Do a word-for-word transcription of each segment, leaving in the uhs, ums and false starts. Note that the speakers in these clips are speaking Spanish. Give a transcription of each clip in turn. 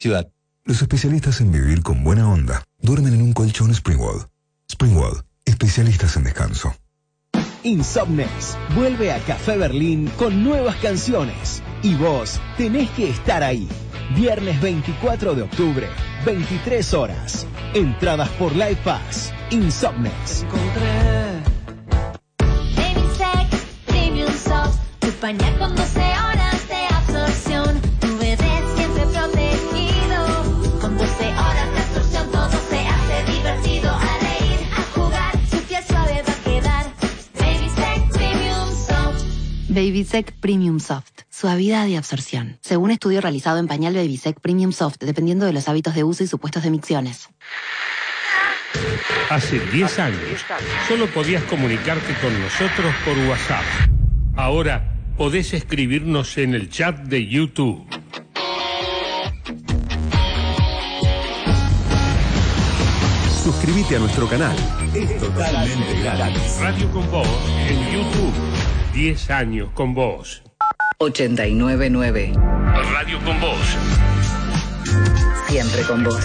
Ciudad. Los especialistas en vivir con buena onda duermen en un colchón Springwall. Springwall, especialistas en descanso. Insomnex vuelve a Café Berlín con nuevas canciones. Y vos tenés que estar ahí. Viernes veinticuatro de octubre, veintitrés horas. Entradas por Live Pass. Insomnex. Baby Sex Premium Soft. Tu pañal con doce horas de absorción. Tu bebé siempre protegido. Con doce horas de absorción todo se hace divertido. A reír, a jugar, su piel suave va a quedar. Baby Sex Premium Soft. Baby Sec Premium Soft. Suavidad y absorción. Según estudio realizado en pañal Baby Sec Premium Soft, dependiendo de los hábitos de uso y supuestos de micciones. Hace diez años, solo podías comunicarte con nosotros por WhatsApp. Ahora podés escribirnos en el chat de YouTube. Suscríbete a nuestro canal. Es totalmente gratis. Radio con Vos en YouTube. diez años con vos. ochenta y nueve nueve. Radio con Vos. Siempre con vos.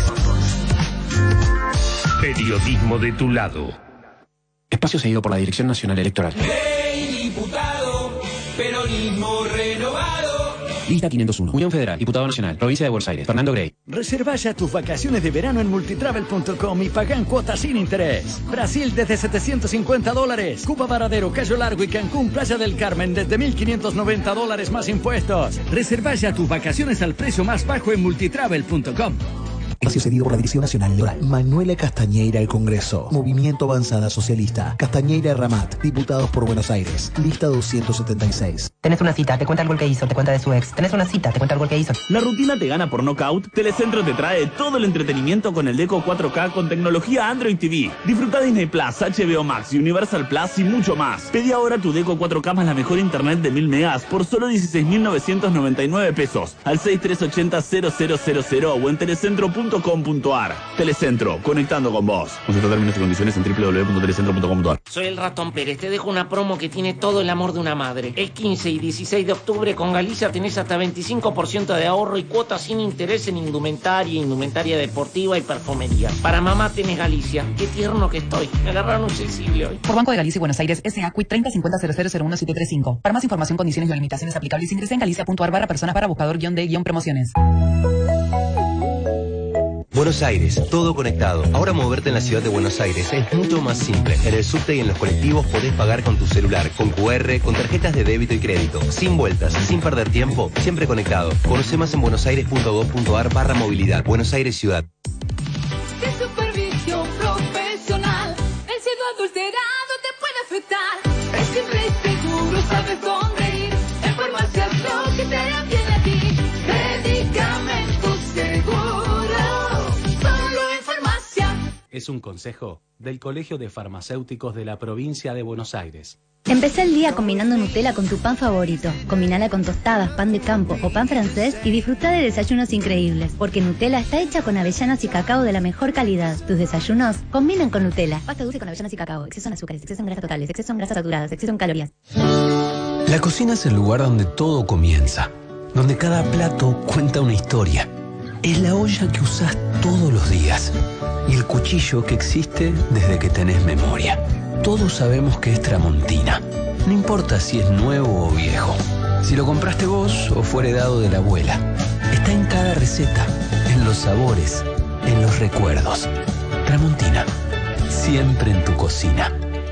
Periodismo de tu lado. Espacio seguido por la Dirección Nacional Electoral. Ley diputado, peronismo renovado. Lista quinientos uno. Unión Federal, Diputado Nacional, Provincia de Buenos Aires, Fernando Grey. Reserva ya tus vacaciones de verano en multitravel punto com y paga en cuotas sin interés. Brasil desde setecientos cincuenta dólares. Cuba Varadero, Cayo Largo y Cancún, Playa del Carmen desde mil quinientos noventa dólares más impuestos. Reserva ya tus vacaciones al precio más bajo en multitravel punto com. Espacio cedido por la Dirección Nacional Electoral. Manuela Castañeira al Congreso. Movimiento Avanzada Socialista. Castañeira Ramat. Diputados por Buenos Aires. Lista doscientos setenta y seis. Tenés una cita, te cuenta el gol que hizo, te cuenta de su ex. Tenés una cita, te cuenta el gol que hizo. ¿La rutina te gana por nocaut? Telecentro te trae todo el entretenimiento con el Deco cuatro K con tecnología Android T V. Disfruta Disney Plus, H B O Max, Universal Plus y mucho más. Pedí ahora tu Deco cuatro K más la mejor internet de mil megas por solo dieciséis mil novecientos noventa y nueve pesos al seis tres ocho cero cero cero cero cero o en telecentro punto com punto ar. Telecentro, conectando con vos. Consulta términos y condiciones en doble u doble u doble u punto telecentro punto com punto ar. Soy el Ratón Pérez, te dejo una promo que tiene todo el amor de una madre. El quince y dieciséis de octubre con Galicia tenés hasta veinticinco por ciento de ahorro y cuotas sin interés en indumentaria, indumentaria deportiva y perfumería. Para mamá tenés Galicia. Qué tierno que estoy. Me agarraron un sensible hoy. Por Banco de Galicia y Buenos Aires, S A C U I treinta cincuenta cero cero cero uno siete tres cinco. Para más información, condiciones y limitaciones aplicables, ingresa en galicia punto ar barra personas para buscador guión de guión promociones. Buenos Aires, todo conectado. Ahora moverte en la ciudad de Buenos Aires es mucho más simple. En el subte y en los colectivos podés pagar con tu celular, con cu erre, con tarjetas de débito y crédito. Sin vueltas, sin perder tiempo, siempre conectado. Conoce más en buenosaires punto gov punto ar barra movilidad. Buenos Aires Ciudad. De supervisión profesional, el cielo adulterado te puede afectar. Es simple y seguro, sabes sonreír. En Farmacia Pro que te hará bien a ti. Medicamentos seguros. Es un consejo del Colegio de Farmacéuticos de la Provincia de Buenos Aires. Empecé el día combinando Nutella con tu pan favorito. Combinala con tostadas, pan de campo o pan francés y disfruta de desayunos increíbles. Porque Nutella está hecha con avellanas y cacao de la mejor calidad. Tus desayunos combinan con Nutella. Pasta dulce con avellanas y cacao. Exceso en azúcares, exceso en grasas totales, exceso en grasas saturadas, exceso en calorías. La cocina es el lugar donde todo comienza. Donde cada plato cuenta una historia. Es la olla que usás todos los días. Y el cuchillo que existe desde que tenés memoria. Todos sabemos que es Tramontina. No importa si es nuevo o viejo. Si lo compraste vos o fue heredado de la abuela. Está en cada receta, en los sabores, en los recuerdos. Tramontina. Siempre en tu cocina.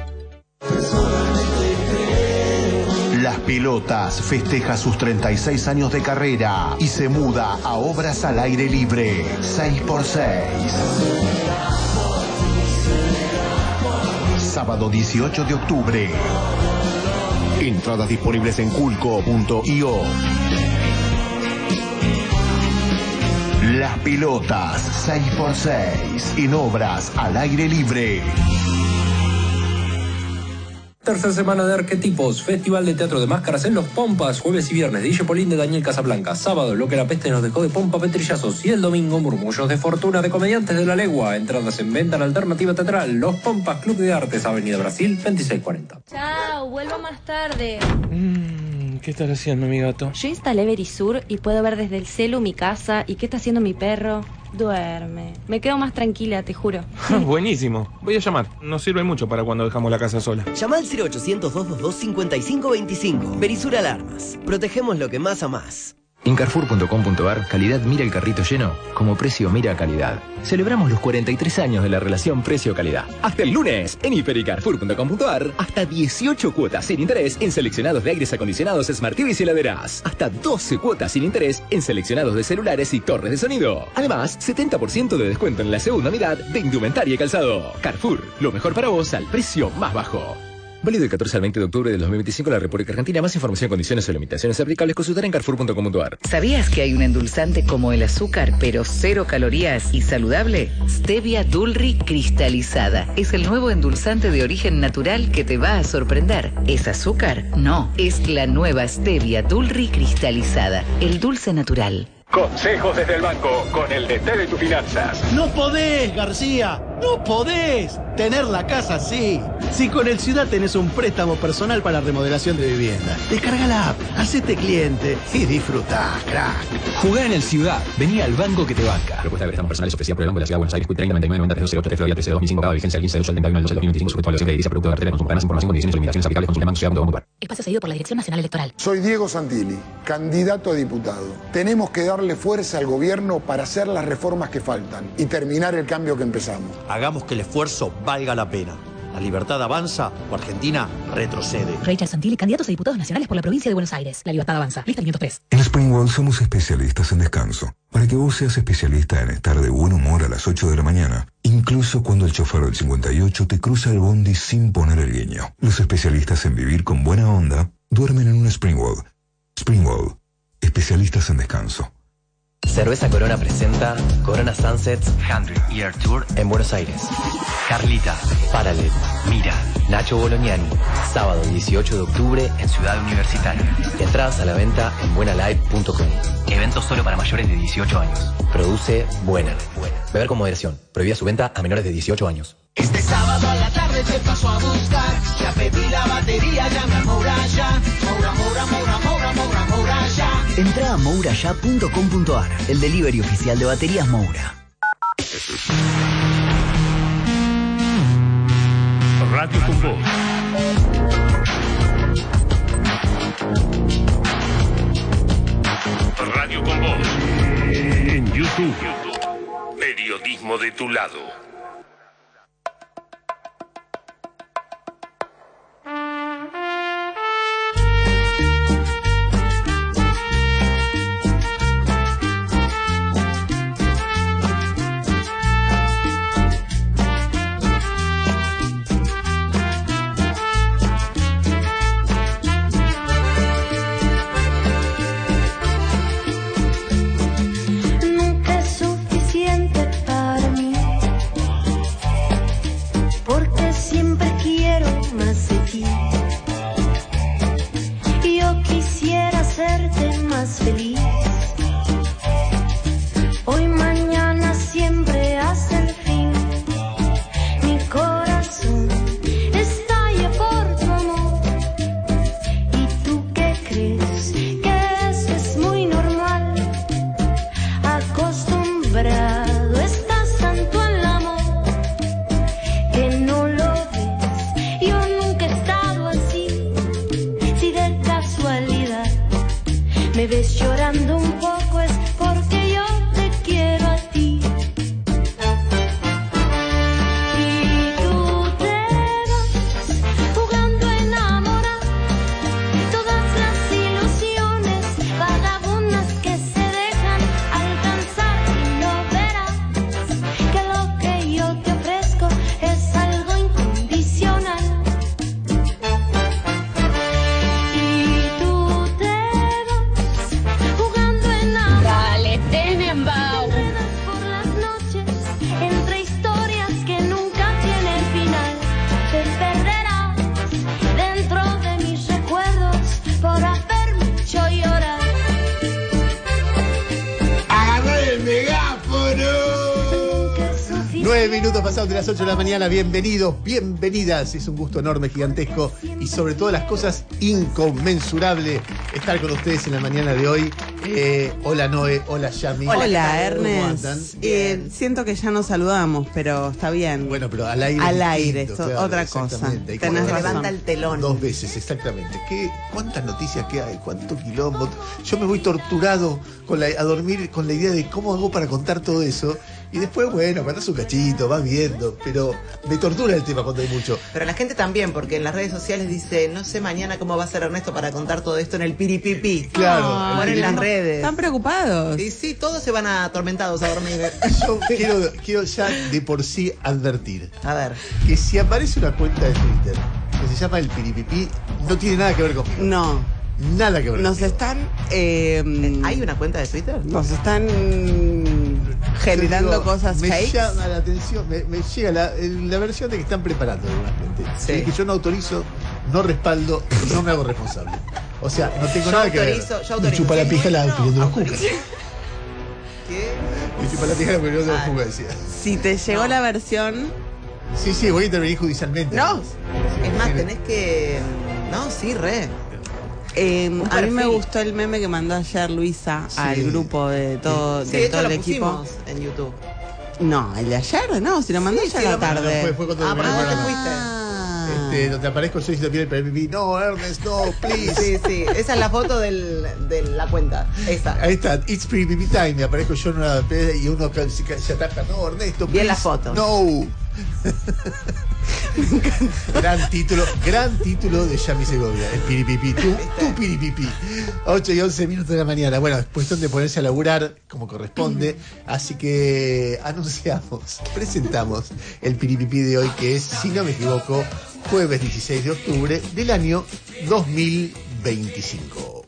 Las Pilotas festeja sus treinta y seis años de carrera y se muda a Obras al Aire Libre. seis por seis. Sábado dieciocho de octubre. Entradas disponibles en culco punto io. Las Pilotas seis por seis en Obras al Aire Libre. Tercera semana de Arquetipos, Festival de Teatro de Máscaras en Los Pompas, jueves y viernes, D J Polín de Daniel Casablanca, sábado, Lo que la peste nos dejó de Pompa Petrillazos y el domingo, Murmullos de Fortuna de Comediantes de la Legua, entradas en venta en Alternativa Teatral, Los Pompas, Club de Artes, Avenida Brasil, veintiséis cuarenta. Chao, vuelvo más tarde. Mmm, ¿Qué estás haciendo, mi gato? Yo instalé Verisur y puedo ver desde el celu mi casa y qué está haciendo mi perro. Duerme. Me quedo más tranquila, te juro. Buenísimo. Voy a llamar. Nos sirve mucho para cuando dejamos la casa sola. Llama al cero ochocientos, doscientos veintidós, cincuenta y cinco veinticinco. Verisur Alarmas. Protegemos lo que más amás. En carrefour punto com punto ar, calidad mira el carrito lleno, como precio mira calidad. Celebramos los cuarenta y tres años de la relación precio-calidad. Hasta el lunes, en hiper y carrefour punto com punto ar, hasta dieciocho cuotas sin interés en seleccionados de aires acondicionados, Smart T Vs y heladeras. Hasta doce cuotas sin interés en seleccionados de celulares y torres de sonido. Además, setenta por ciento de descuento en la segunda mitad de indumentaria y calzado. Carrefour, lo mejor para vos al precio más bajo. Válido del catorce al veinte de octubre de dos mil veinticinco en la República Argentina. Más información, condiciones o limitaciones aplicables, consultar en carrefour punto com punto ar. ¿Sabías que hay un endulzante como el azúcar, pero cero calorías y saludable? Stevia Dulri cristalizada. Es el nuevo endulzante de origen natural que te va a sorprender. ¿Es azúcar? No. Es la nueva Stevia Dulri cristalizada. El dulce natural. Consejos desde el banco con el D T de tus finanzas. No podés, García, no podés tener la casa así. Si con el Ciudad tenés un préstamo personal para remodelación de vivienda, descarga la app, hacete cliente y disfrutá, crack. Jugá en el Ciudad, vení al banco que te banca. Propuesta de préstamos personales ofrecida por el Banco de la Ciudad de Buenos Aires, treinta noventa y nueve noventa tres cero tres Florida trece dos mil cinco, cada vigencia el quince de dos al treinta y uno del dos al dos mil veinticinco, sujeto a la de edición producto de cartera de consumo. Información, condiciones y limitaciones aplicables. Consulta banco ciudad punto com punto ar. Espacio cedido por la Dirección Nacional Electoral. Soy Diego Santilli, candidato a diputado. Tenemos que darle fuerza al gobierno para hacer las reformas que faltan y terminar el cambio que empezamos. Hagamos que el esfuerzo valga la pena. La libertad avanza o Argentina retrocede. Rachel Santilli, candidatos a diputados nacionales por la provincia de Buenos Aires. La libertad avanza. Lista quinientos tres. En Springwell somos especialistas en descanso. Para que vos seas especialista en estar de buen humor a las ocho de la mañana, incluso cuando el chofer del cincuenta y ocho te cruza el bondi sin poner el guiño. Los especialistas en vivir con buena onda duermen en un Springwell. Springwell, especialistas en descanso. Cerveza Corona presenta Corona Sunsets cien Year Tour en Buenos Aires. Carlita, Paralel, Mira, Nacho Bolognani. Sábado dieciocho de octubre en Ciudad Universitaria. Entradas a la venta en buena live punto com. Evento solo para mayores de dieciocho años. Produce Buena. Beber con moderación. Prohibida su venta a menores de dieciocho años. Este sábado a la tarde te paso a buscar. Ya pedí la batería, llama a Moura ya. Moura, Moura, Moura, Moura, Moura, Moura ya. Entra a moura ya punto com punto ar, el delivery oficial de baterías Moura. Radio con Voz. Radio con Voz. En YouTube. Periodismo de tu lado. Nunca es suficiente para mí, porque siempre quiero más de ti. Yo quisiera hacerte más feliz. Hoy, mañana, siempre hasta el fin. Mi corazón estalla por tu amor. ¿Y tú qué crees? Que eso es muy normal. Acostumbrado estás tanto al amor que no lo ves. Yo nunca he estado así. Si de casualidad me ves llorando un poco es porque yo te quiero a ti. Y tú te vas jugando a enamorar todas las ilusiones vagabundas que se dejan alcanzar, y no verás que lo que yo te ofrezco es algo incondicional. Y tú te vas jugando a enamorar. Dale, Tenenbaum. Te enredas por las noches entre historias que nunca tienen final. Te perderás dentro de mis recuerdos por haberme hecho llorar. ¡Agarré el megáfono! Nueve minutos pasados de las ocho de la mañana. Bienvenidos, bienvenidas. Es un gusto enorme, gigantesco y sobre todas las cosas inconmensurable estar con ustedes en la mañana de hoy. Eh, hola Noé, hola Yami. Hola, ¿Cómo Ernest. andan? Eh, siento que ya nos saludamos, pero está bien. Bueno, pero al aire. Al es aire, distinto, esto, claro, otra cosa. exactamente. Hay que Tenés poner- razón. Levanta el telón. Dos veces, exactamente. ¿Qué, ¿Cuántas noticias que hay? ¿Cuánto quilombo? Yo me voy torturado con la, a dormir con la idea de cómo hago para contar todo eso. Y después, bueno, cuando un cachito, vas viendo. Pero me tortura el tema cuando hay mucho. Pero la gente también, porque en las redes sociales dice, no sé mañana cómo va a ser Ernesto para contar todo esto en el piripipi. Claro. Como en las redes. Están preocupados. Y sí, todos se van atormentados a dormir. Yo quiero, quiero ya de por sí advertir. A ver. Que si aparece una cuenta de Twitter que se llama el Piripipí, no tiene nada que ver conmigo. No. Nada que ver Nos conmigo. están. eh, ¿Hay una cuenta de Twitter? Nos están generando Yo digo, cosas me fakes. llama la atención, me, me llega la, el- la versión de que están preparando realmente. Sí. Que yo no autorizo, no respaldo, no me hago responsable. O sea, no tengo Yo nada que ver. autorizo, yo autorizo. Me chupa la Sí, pija la no, opinión de los autorizo. cucas. Me chupa la pija la opinión de los cucas, decía. Si te llegó la versión. Sí, sí, voy a intervenir judicialmente. No. Sí, Es más, sí. tenés que... No, sí, re. Eh, Un a mí me perfil. gustó el meme que mandó ayer Luisa Sí. al grupo de todo, Sí, de de hecho todo lo el equipo. pusimos en YouTube. No, el de ayer, no, si lo mandó Sí, ayer sí, a la lo mandó, tarde. Fue, fue cuando Ah, terminó ¿por el dónde te programa. fuiste? Este, donde aparezco yo y también el Piripipí. No, Ernest, no, please. Sí, sí. Esa es la foto del, de la cuenta. Esa. Ahí está, It's Piripipí Time. Me aparezco yo en una pe- y uno que se, se ataca. No, Ernesto, Bien please. la foto. No. Gran título, gran título de Yami Segovia, el Piripipí. Tú, tú Piripipí. ocho y once minutos de la mañana. Bueno, es cuestión de ponerse a laburar como corresponde. Así que anunciamos, presentamos el Piripipí de hoy, que es, si no me equivoco, jueves dieciséis de octubre del año dos mil veinticinco.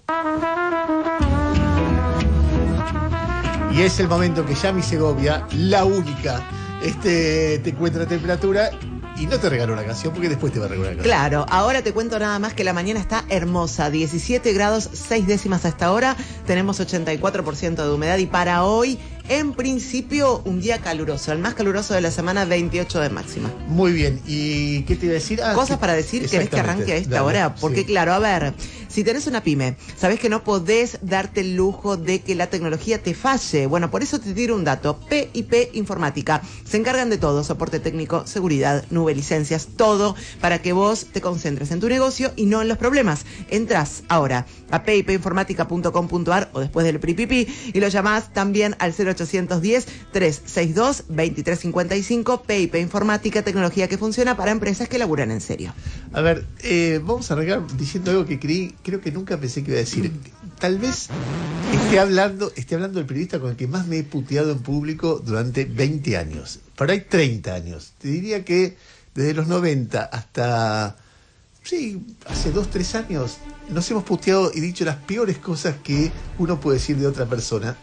Y es el momento que Yami Segovia, la única, este, te encuentra la temperatura y no te regaló una canción porque después te va a regalar una canción. Claro, ahora te cuento nada más que la mañana está hermosa, diecisiete grados, seis décimas hasta ahora, tenemos ochenta y cuatro por ciento de humedad y para hoy, en principio, un día caluroso, el más caluroso de la semana, veintiocho de máxima. Muy bien, ¿y qué te iba a decir? Ah, Cosas que- para decir, ¿querés que arranque a esta Dale, hora? Porque sí. claro, a ver, si tenés una pyme, sabés que no podés darte el lujo de que la tecnología te falle. Bueno, por eso te tiro un dato. P y P Informática. Se encargan de todo, soporte técnico, seguridad, nube, licencias, todo para que vos te concentres en tu negocio y no en los problemas. Entrás ahora a p i p informática punto com punto a r o después del Pripipi y lo llamás también al cero ochocientos diez, trescientos sesenta y dos, veintitrés cincuenta y cinco. P I P Informática, tecnología que funciona para empresas que laburan en serio. A ver, eh, vamos a arrancar diciendo algo que creí, creo que nunca pensé que iba a decir. Tal vez esté hablando, esté hablando del periodista con el que más me he puteado en público durante veinte años. Por ahí treinta años. Te diría que desde los noventa hasta, sí, hace dos, tres años, nos hemos puteado y dicho las peores cosas que uno puede decir de otra persona.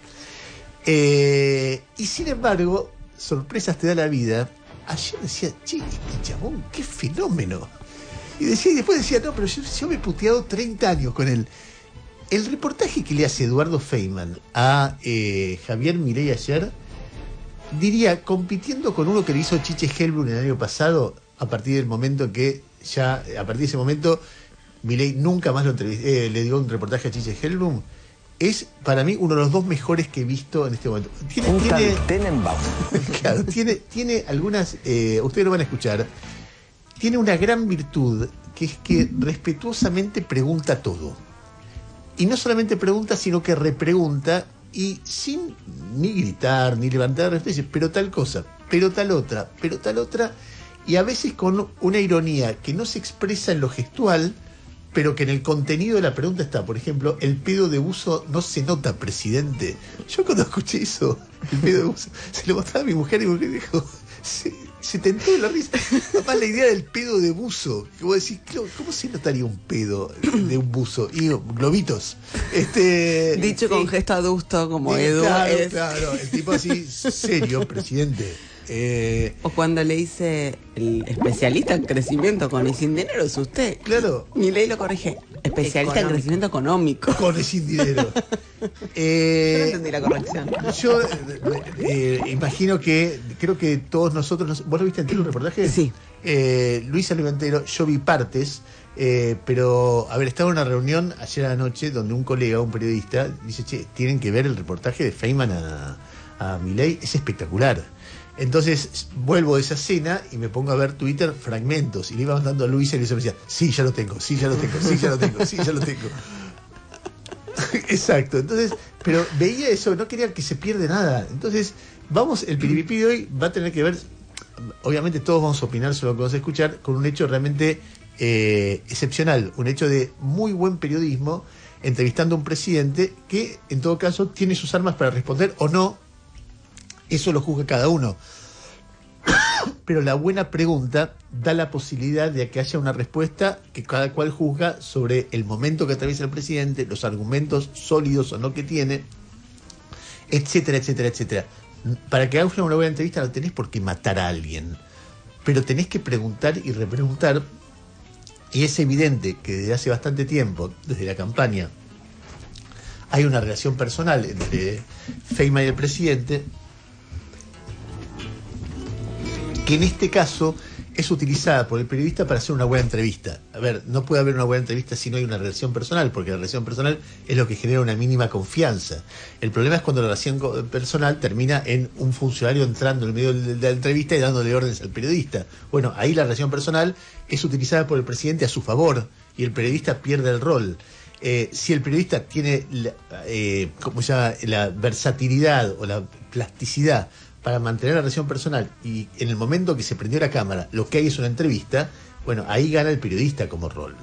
Eh, y sin embargo, sorpresas te da la vida. Ayer decía, che, este chabón, qué fenómeno. Y decía, y después decía, no, pero yo, yo me he puteado treinta años con él. El reportaje que le hace Eduardo Feynman a eh, Javier Milei ayer, diría, compitiendo con uno que le hizo Chiche Helblum el año pasado, a partir del momento que ya, a partir de ese momento, Milei nunca más lo entrevistó, eh, le dio un reportaje a Chiche Helblum, es para mí uno de los dos mejores que he visto en este momento. Tiene, Un tiene, Tenenbaum. claro, tiene, tiene algunas, eh, ustedes lo van a escuchar, tiene una gran virtud, que es que respetuosamente pregunta todo. Y no solamente pregunta, sino que repregunta, y sin ni gritar, ni levantar especies, pero tal cosa, pero tal otra, pero tal otra, y a veces con una ironía que no se expresa en lo gestual, pero que en el contenido de la pregunta está. Por ejemplo, el pedo de buzo no se nota, presidente. Yo cuando escuché eso, el pedo de buzo, se lo mostraba a mi mujer y mi mujer dijo, se, se tentó de la risa. Papá, la idea del pedo de buzo, que vos decís, ¿cómo se notaría un pedo de un buzo? Y digo, globitos. Este, Dicho con gesto adusto, como eh, Edu. Claro, es- claro, el tipo así, serio, presidente. Eh, O cuando le dice el especialista en crecimiento con y sin dinero es usted. Claro. Mi ley lo corrige. Especialista en Económico. crecimiento económico. Con y sin dinero. Eh, Yo no entendí la corrección. Yo eh, eh, imagino que, creo que todos nosotros, nos- ¿vos lo viste entero el reportaje? Sí. Eh, Luisa Levantero, yo vi partes, Eh, pero, a ver, estaba en una reunión ayer anoche donde un colega, un periodista, dice, che, tienen que ver el reportaje de Feynman a, a Milei, es espectacular. Entonces vuelvo de esa cena y me pongo a ver Twitter fragmentos y le iba mandando a Luisa y Luisa me decía, sí, ya lo tengo, sí, ya lo tengo, sí, ya lo tengo, sí, ya lo tengo. Exacto, entonces, pero veía eso, no quería que se pierda nada. Entonces, vamos, el Piripipi de hoy va a tener que ver, obviamente todos vamos a opinar sobre lo que vamos a escuchar, con un hecho realmente eh, excepcional, un hecho de muy buen periodismo, entrevistando a un presidente que, en todo caso, tiene sus armas para responder o no. Eso lo juzga cada uno. Pero la buena pregunta da la posibilidad de que haya una respuesta que cada cual juzga sobre el momento que atraviesa el presidente, los argumentos sólidos o no que tiene, etcétera, etcétera, etcétera. Para que hagas una buena entrevista no tenés por qué matar a alguien, pero tenés que preguntar y repreguntar, y es evidente que desde hace bastante tiempo, desde la campaña, hay una relación personal entre Feynman y el presidente, que en este caso es utilizada por el periodista para hacer una buena entrevista. A ver, no puede haber una buena entrevista si no hay una relación personal, porque la relación personal es lo que genera una mínima confianza. El problema es cuando la relación personal termina en un funcionario entrando en el medio de la entrevista y dándole órdenes al periodista. Bueno, ahí la relación personal es utilizada por el presidente a su favor y el periodista pierde el rol. Eh, si el periodista tiene la, eh, ¿cómo se llama? La versatilidad o la plasticidad para mantener la relación personal y en el momento que se prendió la cámara lo que hay es una entrevista, bueno, ahí gana el periodista como rol.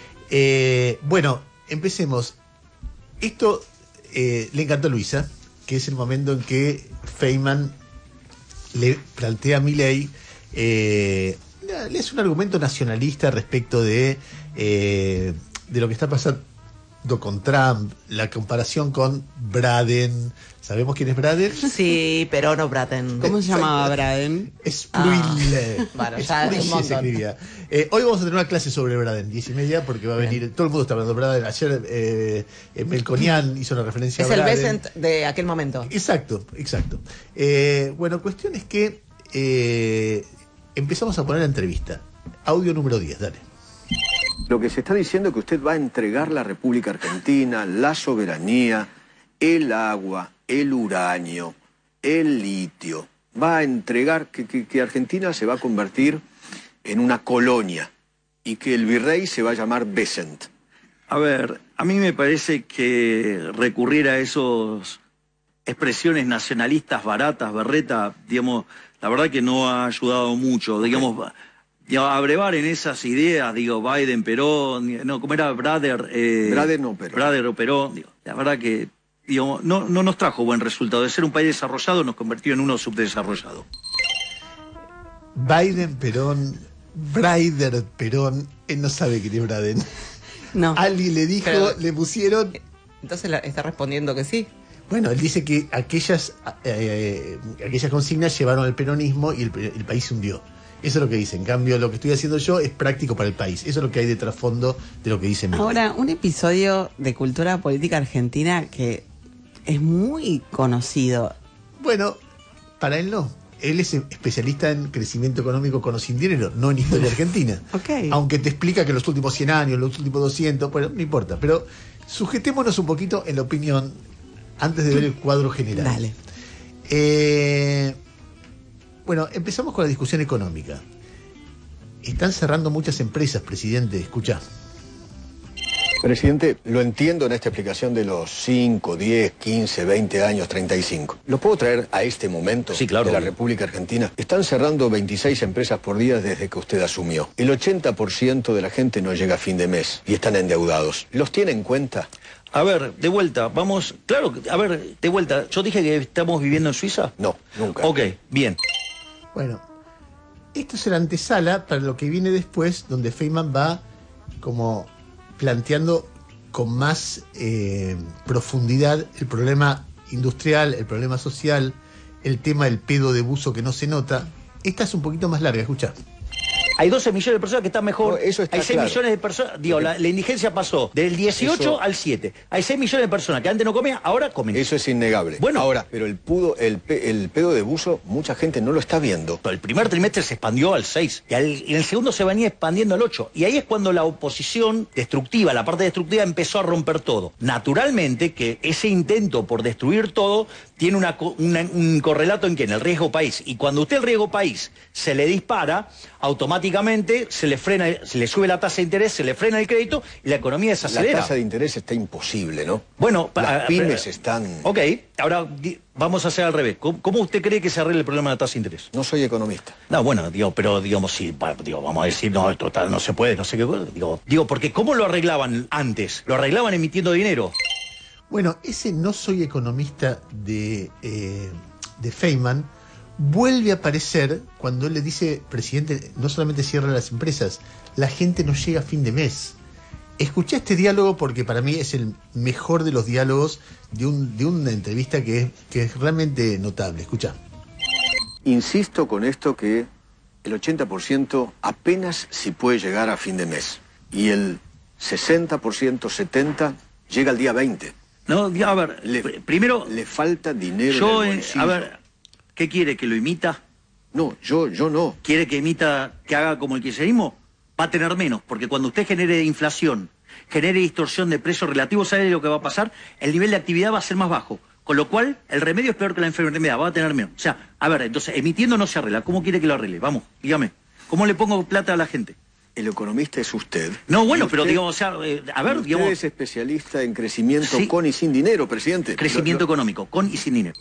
Eh, bueno, empecemos. Esto eh, le encantó a Luisa, que es el momento en que Feynman le plantea a Milei, eh, le hace un argumento nacionalista respecto de, eh, de lo que está pasando con Trump, la comparación con Braden. ¿Sabemos quién es Braden? Sí, pero no Braden. ¿Cómo se llamaba Braden? Spruille. Ah, bueno, ya es un montón. Se escribía. Eh, hoy vamos a tener una clase sobre Braden, diez y media, porque va a venir, Bien. todo el mundo está hablando de Braden. Ayer eh, Melconian hizo una referencia es a Braden. Es el Besant de aquel momento. Exacto, exacto. Eh, bueno, cuestión es que eh, empezamos a poner la entrevista. Audio número diez, dale. Lo que se está diciendo es que usted va a entregar la República Argentina, la soberanía, el agua, el uranio, el litio. Va a entregar que, que, que Argentina se va a convertir en una colonia y que el virrey se va a llamar Besant. A ver, a mí me parece que recurrir a esas expresiones nacionalistas baratas, berreta, digamos, la verdad que no ha ayudado mucho, digamos... Y abrevar en esas ideas, digo, Biden, Perón, no, ¿cómo era? Brader, eh, Brader no, Perón. Brader o Perón, digo, la verdad que, digo, no, no nos trajo buen resultado. De ser un país desarrollado nos convirtió en uno subdesarrollado. Biden, Perón, Brader, Perón, él no sabe quién es Braden. No. Alguien le dijo, Pero, le pusieron... Entonces la, está respondiendo que sí. Bueno, él dice que aquellas, eh, aquellas consignas llevaron al peronismo y el, el país se hundió. Eso es lo que dice. En cambio, lo que estoy haciendo yo es práctico para el país. Eso es lo que hay de trasfondo de lo que dice Milei. Ahora, un episodio de cultura política argentina que es muy conocido. Bueno, para él no. Él es especialista en crecimiento económico con o sin dinero, no en historia argentina. Okay. Aunque te explica que los últimos cien años, los últimos doscientos, bueno, no importa. Pero sujetémonos un poquito en la opinión antes de ver el cuadro general. Dale. Eh... Bueno, empezamos con la discusión económica. Están cerrando muchas empresas, presidente. Escuchá. Presidente, lo entiendo en esta explicación de los cinco, diez, quince, veinte años, treinta y cinco. ¿Lo puedo traer a este momento sí, claro, de la obvio. República Argentina? Están cerrando veintiséis empresas por día desde que usted asumió. El ochenta por ciento de la gente no llega a fin de mes y están endeudados. ¿Los tiene en cuenta? A ver, de vuelta, vamos... Claro, a ver, de vuelta, ¿yo dije que estamos viviendo en Suiza? No, nunca. Ok, bien. Bueno, esto es la antesala para lo que viene después, donde Feynman va como planteando con más eh, profundidad el problema industrial, el problema social, el tema del pedo de buzo que no se nota. Esta es un poquito más larga, escucha. Hay doce millones de personas que están mejor. No, eso está hay seis claro. millones de personas. Digo, la, la indigencia pasó del dieciocho Eso- al siete. Hay seis millones de personas que antes no comían, ahora comen. Eso es innegable. Bueno. Ahora, pero el, pudo, el, pe- el pedo de buzo, mucha gente no lo está viendo. El primer trimestre se expandió al seis y, al- y en el segundo se venía expandiendo al ocho. Y ahí es cuando la oposición destructiva, la parte destructiva, empezó a romper todo. Naturalmente que ese intento por destruir todo tiene una, co- una- un correlato en que en el riesgo país. Y cuando usted el riesgo país se le dispara, automáticamente se le frena, se le sube la tasa de interés, se le frena el crédito y la economía La desacelera. tasa de interés está imposible, ¿no? Bueno, Las pa- pymes pero- están... Ok, ahora di- vamos a hacer al revés. ¿Cómo, cómo usted cree que se arregle el problema de la tasa de interés? No soy economista. No, bueno, digo, pero digamos, sí, pa- digo, vamos a decir, no, total, no se puede, no sé qué. Digo, digo, porque ¿cómo lo arreglaban antes? Lo arreglaban emitiendo dinero. Bueno, ese no soy economista de, eh, de Feynman vuelve a aparecer cuando él le dice, presidente, no solamente cierra las empresas, la gente no llega a fin de mes. Escuché este diálogo porque para mí es el mejor de los diálogos de, un, de una entrevista que es, que es realmente notable. Escucha. Insisto con esto que el ochenta por ciento apenas si puede llegar a fin de mes. Y el sesenta por ciento, setenta por ciento llega al día veinte. No, a ver, le, primero... Le falta dinero Yo, en el eh, bolsillo. a ver, ¿qué quiere? ¿Que lo imita? No, yo, yo no. ¿Quiere que imita, que haga como el kirchnerismo? Va a tener menos, porque cuando usted genere inflación, genere distorsión de precios relativos, ¿sabe lo que va a pasar? El nivel de actividad va a ser más bajo. Con lo cual, el remedio es peor que la enfermedad, va a tener menos. O sea, a ver, entonces, emitiendo no se arregla. ¿Cómo quiere que lo arregle? Vamos, dígame. ¿Cómo le pongo plata a la gente? El economista es usted. No, bueno, Y pero usted- digamos, o sea, eh, a ver, usted digamos... es especialista en crecimiento Sí. con y sin dinero, presidente. Crecimiento Lo- lo- económico, con y sin dinero.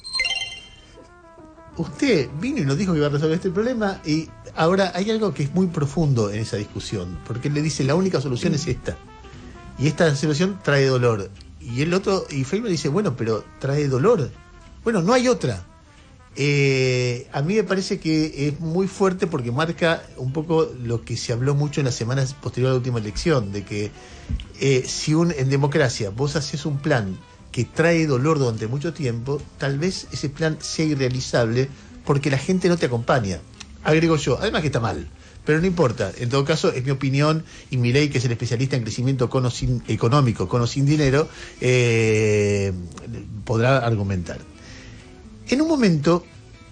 Usted vino y nos dijo que iba a resolver este problema y ahora hay algo que es muy profundo en esa discusión, porque él le dice la única solución es esta. Y esta solución trae dolor. Y el otro, y Feynman dice, bueno, pero trae dolor. Bueno, no hay otra. Eh, a mí me parece que es muy fuerte porque marca un poco lo que se habló mucho en las semanas posteriores a la última elección, de que eh, si un, en democracia vos haces un plan que trae dolor durante mucho tiempo, tal vez ese plan sea irrealizable porque la gente no te acompaña. Agrego yo, además que está mal, pero no importa, en todo caso es mi opinión y Milei, que es el especialista en crecimiento con o sin, económico, con o sin dinero, eh, podrá argumentar. En un momento,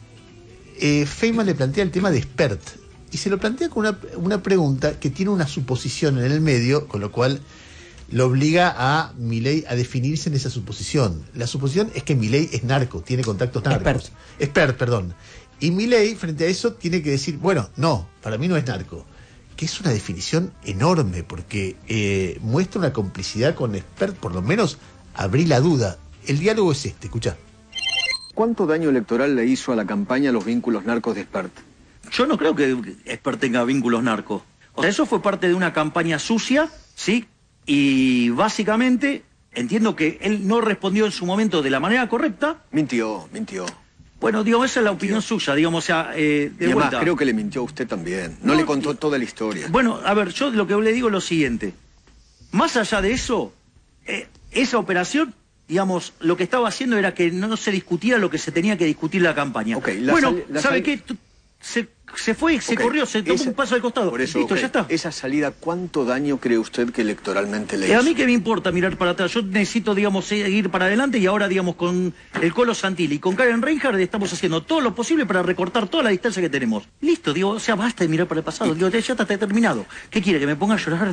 eh, Feynman le plantea el tema de expert y se lo plantea con una, una pregunta que tiene una suposición en el medio, con lo cual lo obliga a Milei a definirse en esa suposición. La suposición es que Milei es narco, tiene contactos narcos. Expert. Expert, perdón. Y Milei, frente a eso, tiene que decir, bueno, no, para mí no es narco. Que es una definición enorme, porque eh, muestra una complicidad con expert, por lo menos abrí la duda. El diálogo es este, escucha. ¿Cuánto daño electoral le hizo a la campaña los vínculos narcos de Expert? Yo no creo que Expert tenga vínculos narcos. O sea, eso fue parte de una campaña sucia, ¿sí? Y básicamente entiendo que él no respondió en su momento de la manera correcta. Mintió, mintió. Bueno, digo, esa es la opinión suya, digamos, o sea, eh, de y además vuelta. creo que le mintió a usted también. No, No, le contó toda la historia. Bueno, a ver, yo lo que le digo es lo siguiente. Más allá de eso, eh, esa operación, digamos, lo que estaba haciendo era que no se discutiera lo que se tenía que discutir en la campaña. la bueno, sal- la ¿sabe sal- qué? Tú- Se, se fue, se Ok, corrió, se tomó esa- un paso al costado. Por eso, Listo, ok, ya está. Esa salida, ¿cuánto daño cree usted que electoralmente le Eh, hizo? a mí que me importa mirar para atrás. Yo necesito, digamos, seguir para adelante y ahora, digamos, con el Colo Santilli y con Karen Reinhardt estamos haciendo todo lo posible para recortar toda la distancia que tenemos. Listo, digo, o sea, basta de mirar para el pasado. Digo, ya está terminado. ¿Qué quiere, que me ponga a llorar?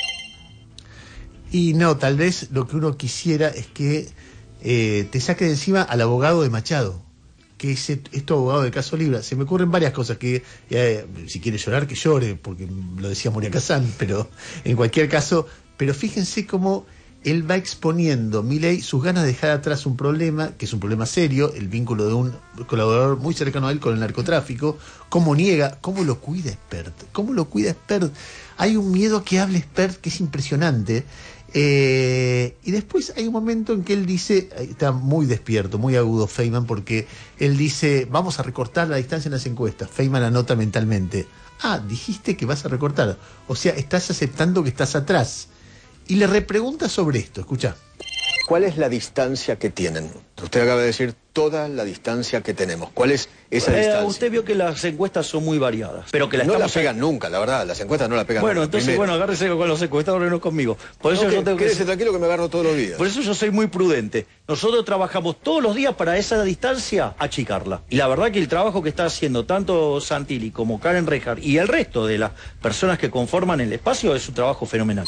Y no, tal vez lo que uno quisiera es que eh, te saque de encima al abogado de Machado, que es, es tu abogado del caso Libra. Se me ocurren varias cosas que, eh, si quiere llorar, que llore, porque lo decía Moria Kazán, pero en cualquier caso, pero fíjense cómo él va exponiendo, Milei, sus ganas de dejar atrás un problema, que es un problema serio, el vínculo de un colaborador muy cercano a él con el narcotráfico, cómo niega, cómo lo cuida Expert, cómo lo cuida Expert. Hay un miedo que hable Expert que es impresionante. Eh, y después hay un momento en que él dice, está muy despierto, muy agudo Feynman, porque él dice, vamos a recortar la distancia en las encuestas. Feynman anota mentalmente, ah, dijiste que vas a recortar, o sea, estás aceptando que estás atrás. Y le repregunta sobre esto, escucha. ¿Cuál es la distancia que tienen? Usted acaba de decir toda la distancia que tenemos. ¿Cuál es esa Eh, distancia? usted vio que las encuestas son muy variadas, pero que la no la estamos- pegan nunca, la verdad. Las encuestas no la pegan Bueno, nunca. entonces, Primero. bueno, agárrese con los encuestadores, no conmigo. Por eso Ok, yo tengo que quédese tranquilo que me agarro todos los días. Por eso yo soy muy prudente. Nosotros trabajamos todos los días para esa distancia achicarla. Y la verdad que el trabajo que está haciendo tanto Santilli como Karen Reichard y el resto de las personas que conforman el espacio es un trabajo fenomenal.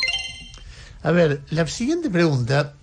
A ver, la siguiente pregunta,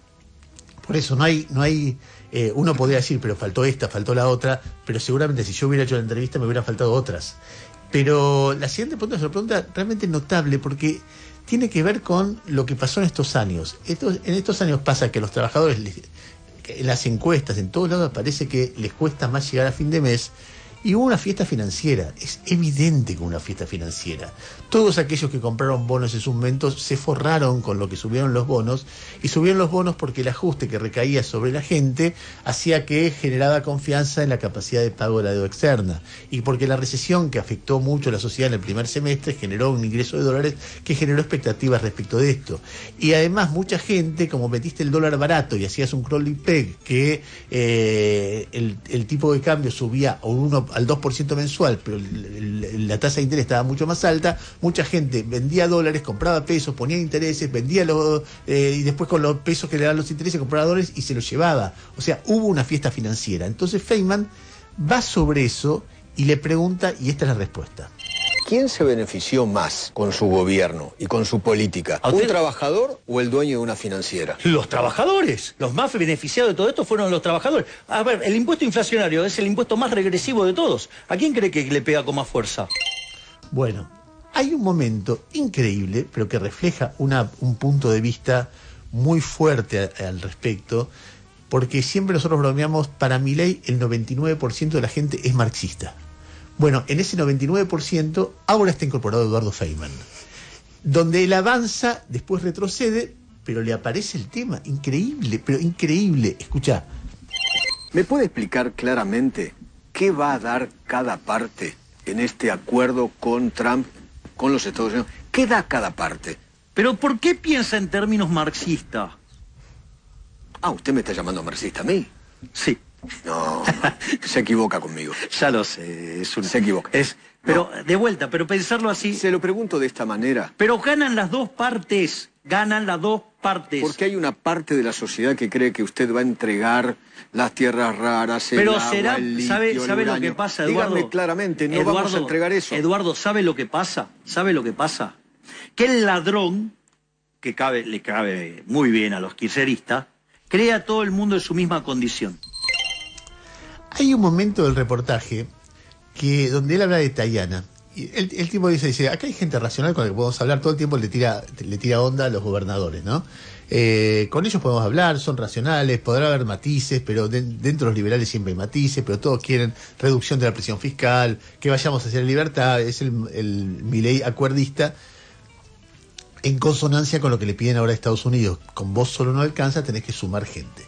por eso no hay, no hay, eh, uno podría decir, pero faltó esta, faltó la otra, pero seguramente si yo hubiera hecho la entrevista me hubieran faltado otras. Pero la siguiente pregunta es una pregunta realmente notable porque tiene que ver con lo que pasó en estos años. Estos, en estos años pasa que los trabajadores, les- en las encuestas, en todos lados parece que les cuesta más llegar a fin de mes. Y hubo una fiesta financiera, es evidente que hubo una fiesta financiera. Todos aquellos que compraron bonos en su momento se forraron con lo que subieron los bonos, y subieron los bonos porque el ajuste que recaía sobre la gente hacía que generaba confianza en la capacidad de pago de la deuda externa, y porque la recesión que afectó mucho a la sociedad en el primer semestre generó un ingreso de dólares que generó expectativas respecto de esto. Y además mucha gente, como metiste el dólar barato y hacías un crawling peg, que eh, el, el tipo de cambio subía a un uno al dos por ciento mensual, pero el- el- la tasa de interés estaba mucho más alta, mucha gente vendía dólares, compraba pesos, ponía intereses, vendía los eh, y después con los pesos que le daban los intereses compraba dólares y se los llevaba. O sea, hubo una fiesta financiera. Entonces Feynman va sobre eso y le pregunta, y esta es la respuesta. ¿Quién se benefició más con su gobierno y con su política? ¿Un trabajador o el dueño de una financiera? Los trabajadores, los más beneficiados de todo esto fueron los trabajadores. A ver, el impuesto inflacionario es el impuesto más regresivo de todos. ¿A quién cree que le pega con más fuerza? Bueno, hay un momento increíble, pero que refleja una, un punto de vista muy fuerte a- al respecto, porque siempre nosotros bromeamos, para Milei el noventa y nueve por ciento de la gente es marxista. Bueno, en ese noventa y nueve por ciento ahora está incorporado Eduardo Feynman, donde él avanza, después retrocede, pero le aparece el tema, increíble, pero increíble. Escuchá. ¿Me puede explicar claramente qué va a dar cada parte en este acuerdo con Trump, con los Estados Unidos? ¿Qué da cada parte? Pero ¿por qué piensa en términos marxistas? Ah, ¿usted me está llamando marxista a mí? Sí. No, se equivoca conmigo. Ya lo sé, es un... Se equivoca. Es, pero de vuelta, pero pensarlo así... Se lo pregunto de esta manera. Pero ganan las dos partes, ganan las dos partes. Porque hay una parte de la sociedad que cree que usted va a entregar las tierras raras, el Pero agua, será, el litio, ¿sabe, el sabe lo uranio. que pasa, Eduardo? Dígame claramente, no Eduardo, vamos a entregar eso. Eduardo, ¿sabe lo que pasa? ¿Sabe lo que pasa? Que el ladrón, que cabe, le cabe muy bien a los kirchneristas, crea a todo el mundo en su misma condición. Hay un momento del reportaje que donde él habla de Tayana. Y el, el tipo dice, dice, acá hay gente racional con la que podemos hablar, todo el tiempo le tira, le tira onda a los gobernadores, ¿no? Eh, con ellos podemos hablar, son racionales, podrá haber matices, pero de- dentro de los liberales siempre hay matices, pero todos quieren reducción de la presión fiscal, que vayamos hacia la libertad, es el, el Milei acuerdista, en consonancia con lo que le piden ahora a Estados Unidos. Con vos solo no alcanza, tenés que sumar gente.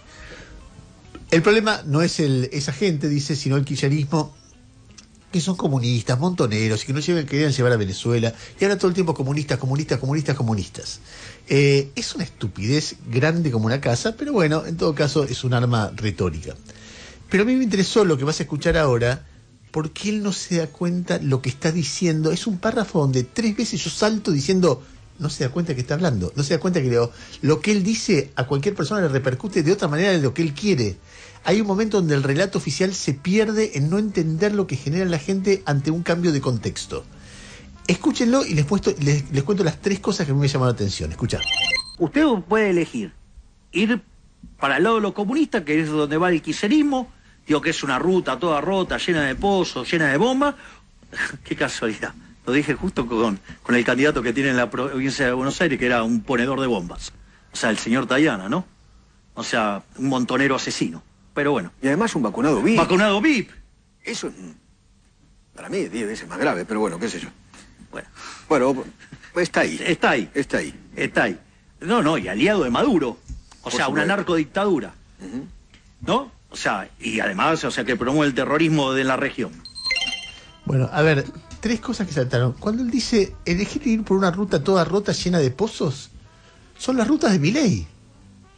El problema no es el, esa gente, dice, sino el kirchnerismo, que son comunistas, montoneros, y que no lleven, querían llevar a Venezuela, y ahora todo el tiempo comunistas, comunistas, comunistas, comunistas. Eh, es una estupidez grande como una casa, pero bueno, en todo caso es un arma retórica. Pero a mí me interesó lo que vas a escuchar ahora, porque él no se da cuenta lo que está diciendo. Es un párrafo donde tres veces yo salto diciendo, no se da cuenta que está hablando, no se da cuenta que lo, lo que él dice a cualquier persona le repercute de otra manera de lo que él quiere. Hay un momento donde el relato oficial se pierde en no entender lo que genera la gente ante un cambio de contexto. Escúchenlo y les, puesto, les, les cuento las tres cosas que a mí me llaman la atención. Escucha. Usted puede elegir ir para el lado de los comunistas, que es donde va el kirchnerismo, digo que es una ruta toda rota, llena de pozos, llena de bombas. Qué casualidad. Lo dije justo con, con el candidato que tiene en la provincia de Buenos Aires, que era un ponedor de bombas. O sea, el señor Tayana, ¿no? O sea, un montonero asesino. Pero bueno. Y además un vacunado V I P. Vacunado V I P. Eso es, para mí es diez veces más grave, pero bueno, qué sé yo. Bueno. Bueno, está ahí. Está ahí. Está ahí. Está ahí. No, no, y aliado de Maduro. O Por sea, una supuesto. narcodictadura. ¿No? O sea, y además, o sea, que promueve el terrorismo de la región. Bueno, a ver, tres cosas que saltaron. Cuando él dice, elegir ir por una ruta toda rota llena de pozos, son las rutas de Milei.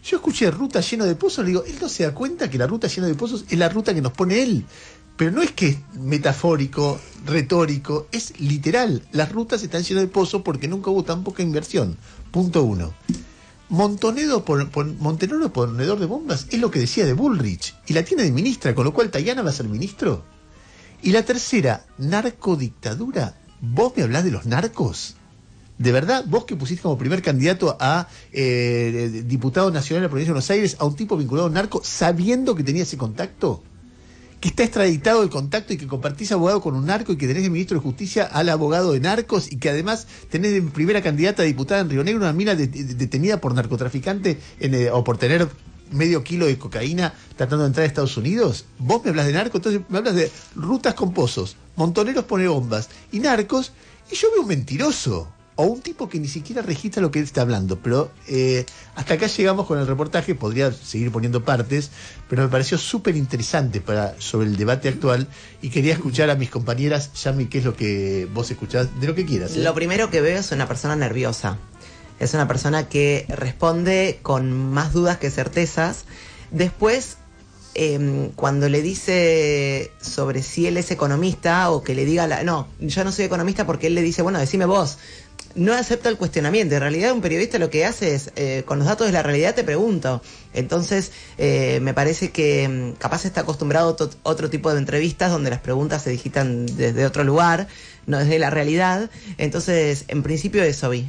Yo escuché ruta lleno de pozos, le digo, él no se da cuenta que la ruta llena de pozos es la ruta que nos pone él. Pero no es que es metafórico, retórico, es literal. Las rutas están llenas de pozos porque nunca hubo tan poca inversión. Punto uno. Montonedo por, por, Montenegro ponedor de bombas es lo que decía de Bullrich. Y la tiene de ministra, con lo cual Tayana va a ser ministro. Y la tercera, narcodictadura. ¿Vos me hablás de los narcos? ¿De verdad? ¿Vos que pusiste como primer candidato a eh, diputado nacional de la provincia de Buenos Aires a un tipo vinculado a un narco sabiendo que tenía ese contacto? Que está extraditado el contacto y que compartís abogado con un narco y que tenés de ministro de Justicia al abogado de narcos y que además tenés de primera candidata a diputada en Río Negro una mina de, de, detenida por narcotraficante en, eh, o por tener medio kilo de cocaína tratando de entrar a Estados Unidos. ¿Vos me hablas de narco? Entonces me hablas de rutas con pozos, montoneros pone bombas y narcos, y yo veo un mentiroso. O un tipo que ni siquiera registra lo que él está hablando. Pero eh, hasta acá llegamos con el reportaje. Podría seguir poniendo partes, pero me pareció súper interesante para, sobre el debate actual. Y quería escuchar a mis compañeras. Yami, ¿qué es lo que vos escuchás? De lo que quieras, ¿eh? Lo primero que veo es una persona nerviosa. Es una persona que responde con más dudas que certezas. Después, eh, cuando le dice sobre si él es economista o que le diga... La, no, yo no soy economista, porque él le dice, bueno, decime vos. No acepta el cuestionamiento. En realidad un periodista lo que hace es, eh, con los datos de la realidad te pregunto. Entonces, eh, me parece que capaz está acostumbrado a otro, otro tipo de entrevistas donde las preguntas se digitan desde otro lugar, no desde la realidad. Entonces, en principio eso vi.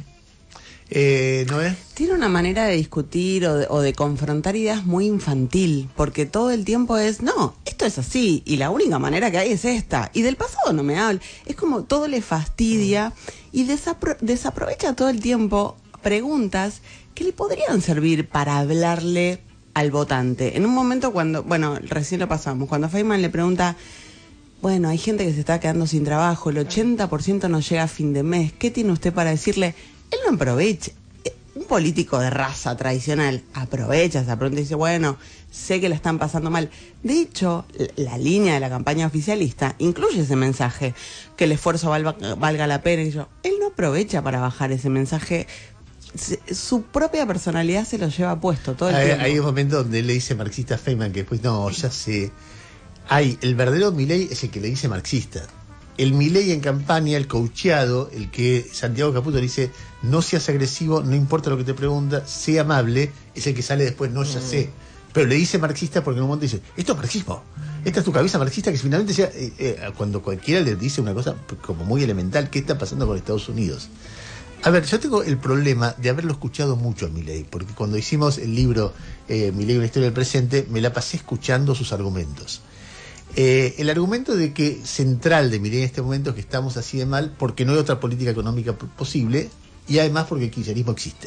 Eh, ¿Noé? Tiene una manera de discutir o de, o de confrontar ideas muy infantil, porque todo el tiempo es, no, esto es así, y la única manera que hay es esta, y del pasado no me habla. Es como todo le fastidia y desapro- desaprovecha todo el tiempo preguntas que le podrían servir para hablarle al votante. En un momento cuando, bueno, recién lo pasamos, cuando Feynman le pregunta, bueno, hay gente que se está quedando sin trabajo, el ochenta por ciento no llega a fin de mes, ¿qué tiene usted para decirle? Él no aprovecha. Un político de raza tradicional aprovecha esa pregunta y dice, bueno, sé que la están pasando mal. De hecho, la, la línea de la campaña oficialista incluye ese mensaje, que el esfuerzo valga, valga la pena. Y yo, él no aprovecha para bajar ese mensaje. Se, su propia personalidad se lo lleva puesto todo el hay, tiempo. Hay un momento donde él le dice marxista a Feynman, que después, no, ya sé. Hay, el verdadero Milei es el que le dice marxista. El Milei en campaña, el coacheado, el que Santiago Caputo le dice, no seas agresivo, no importa lo que te pregunta, sé amable, es el que sale después, no, ya sé. Pero le dice marxista porque en un momento dice, esto es marxismo, esta es tu cabeza marxista, que finalmente sea, eh, eh, cuando cualquiera le dice una cosa como muy elemental, ¿qué está pasando con Estados Unidos? A ver, yo tengo el problema de haberlo escuchado mucho a Milei, porque cuando hicimos el libro eh, Milei, una historia del presente, me la pasé escuchando sus argumentos. Eh, el argumento de que central de Milei en este momento es que estamos así de mal porque no hay otra política económica posible y además porque el kirchnerismo existe.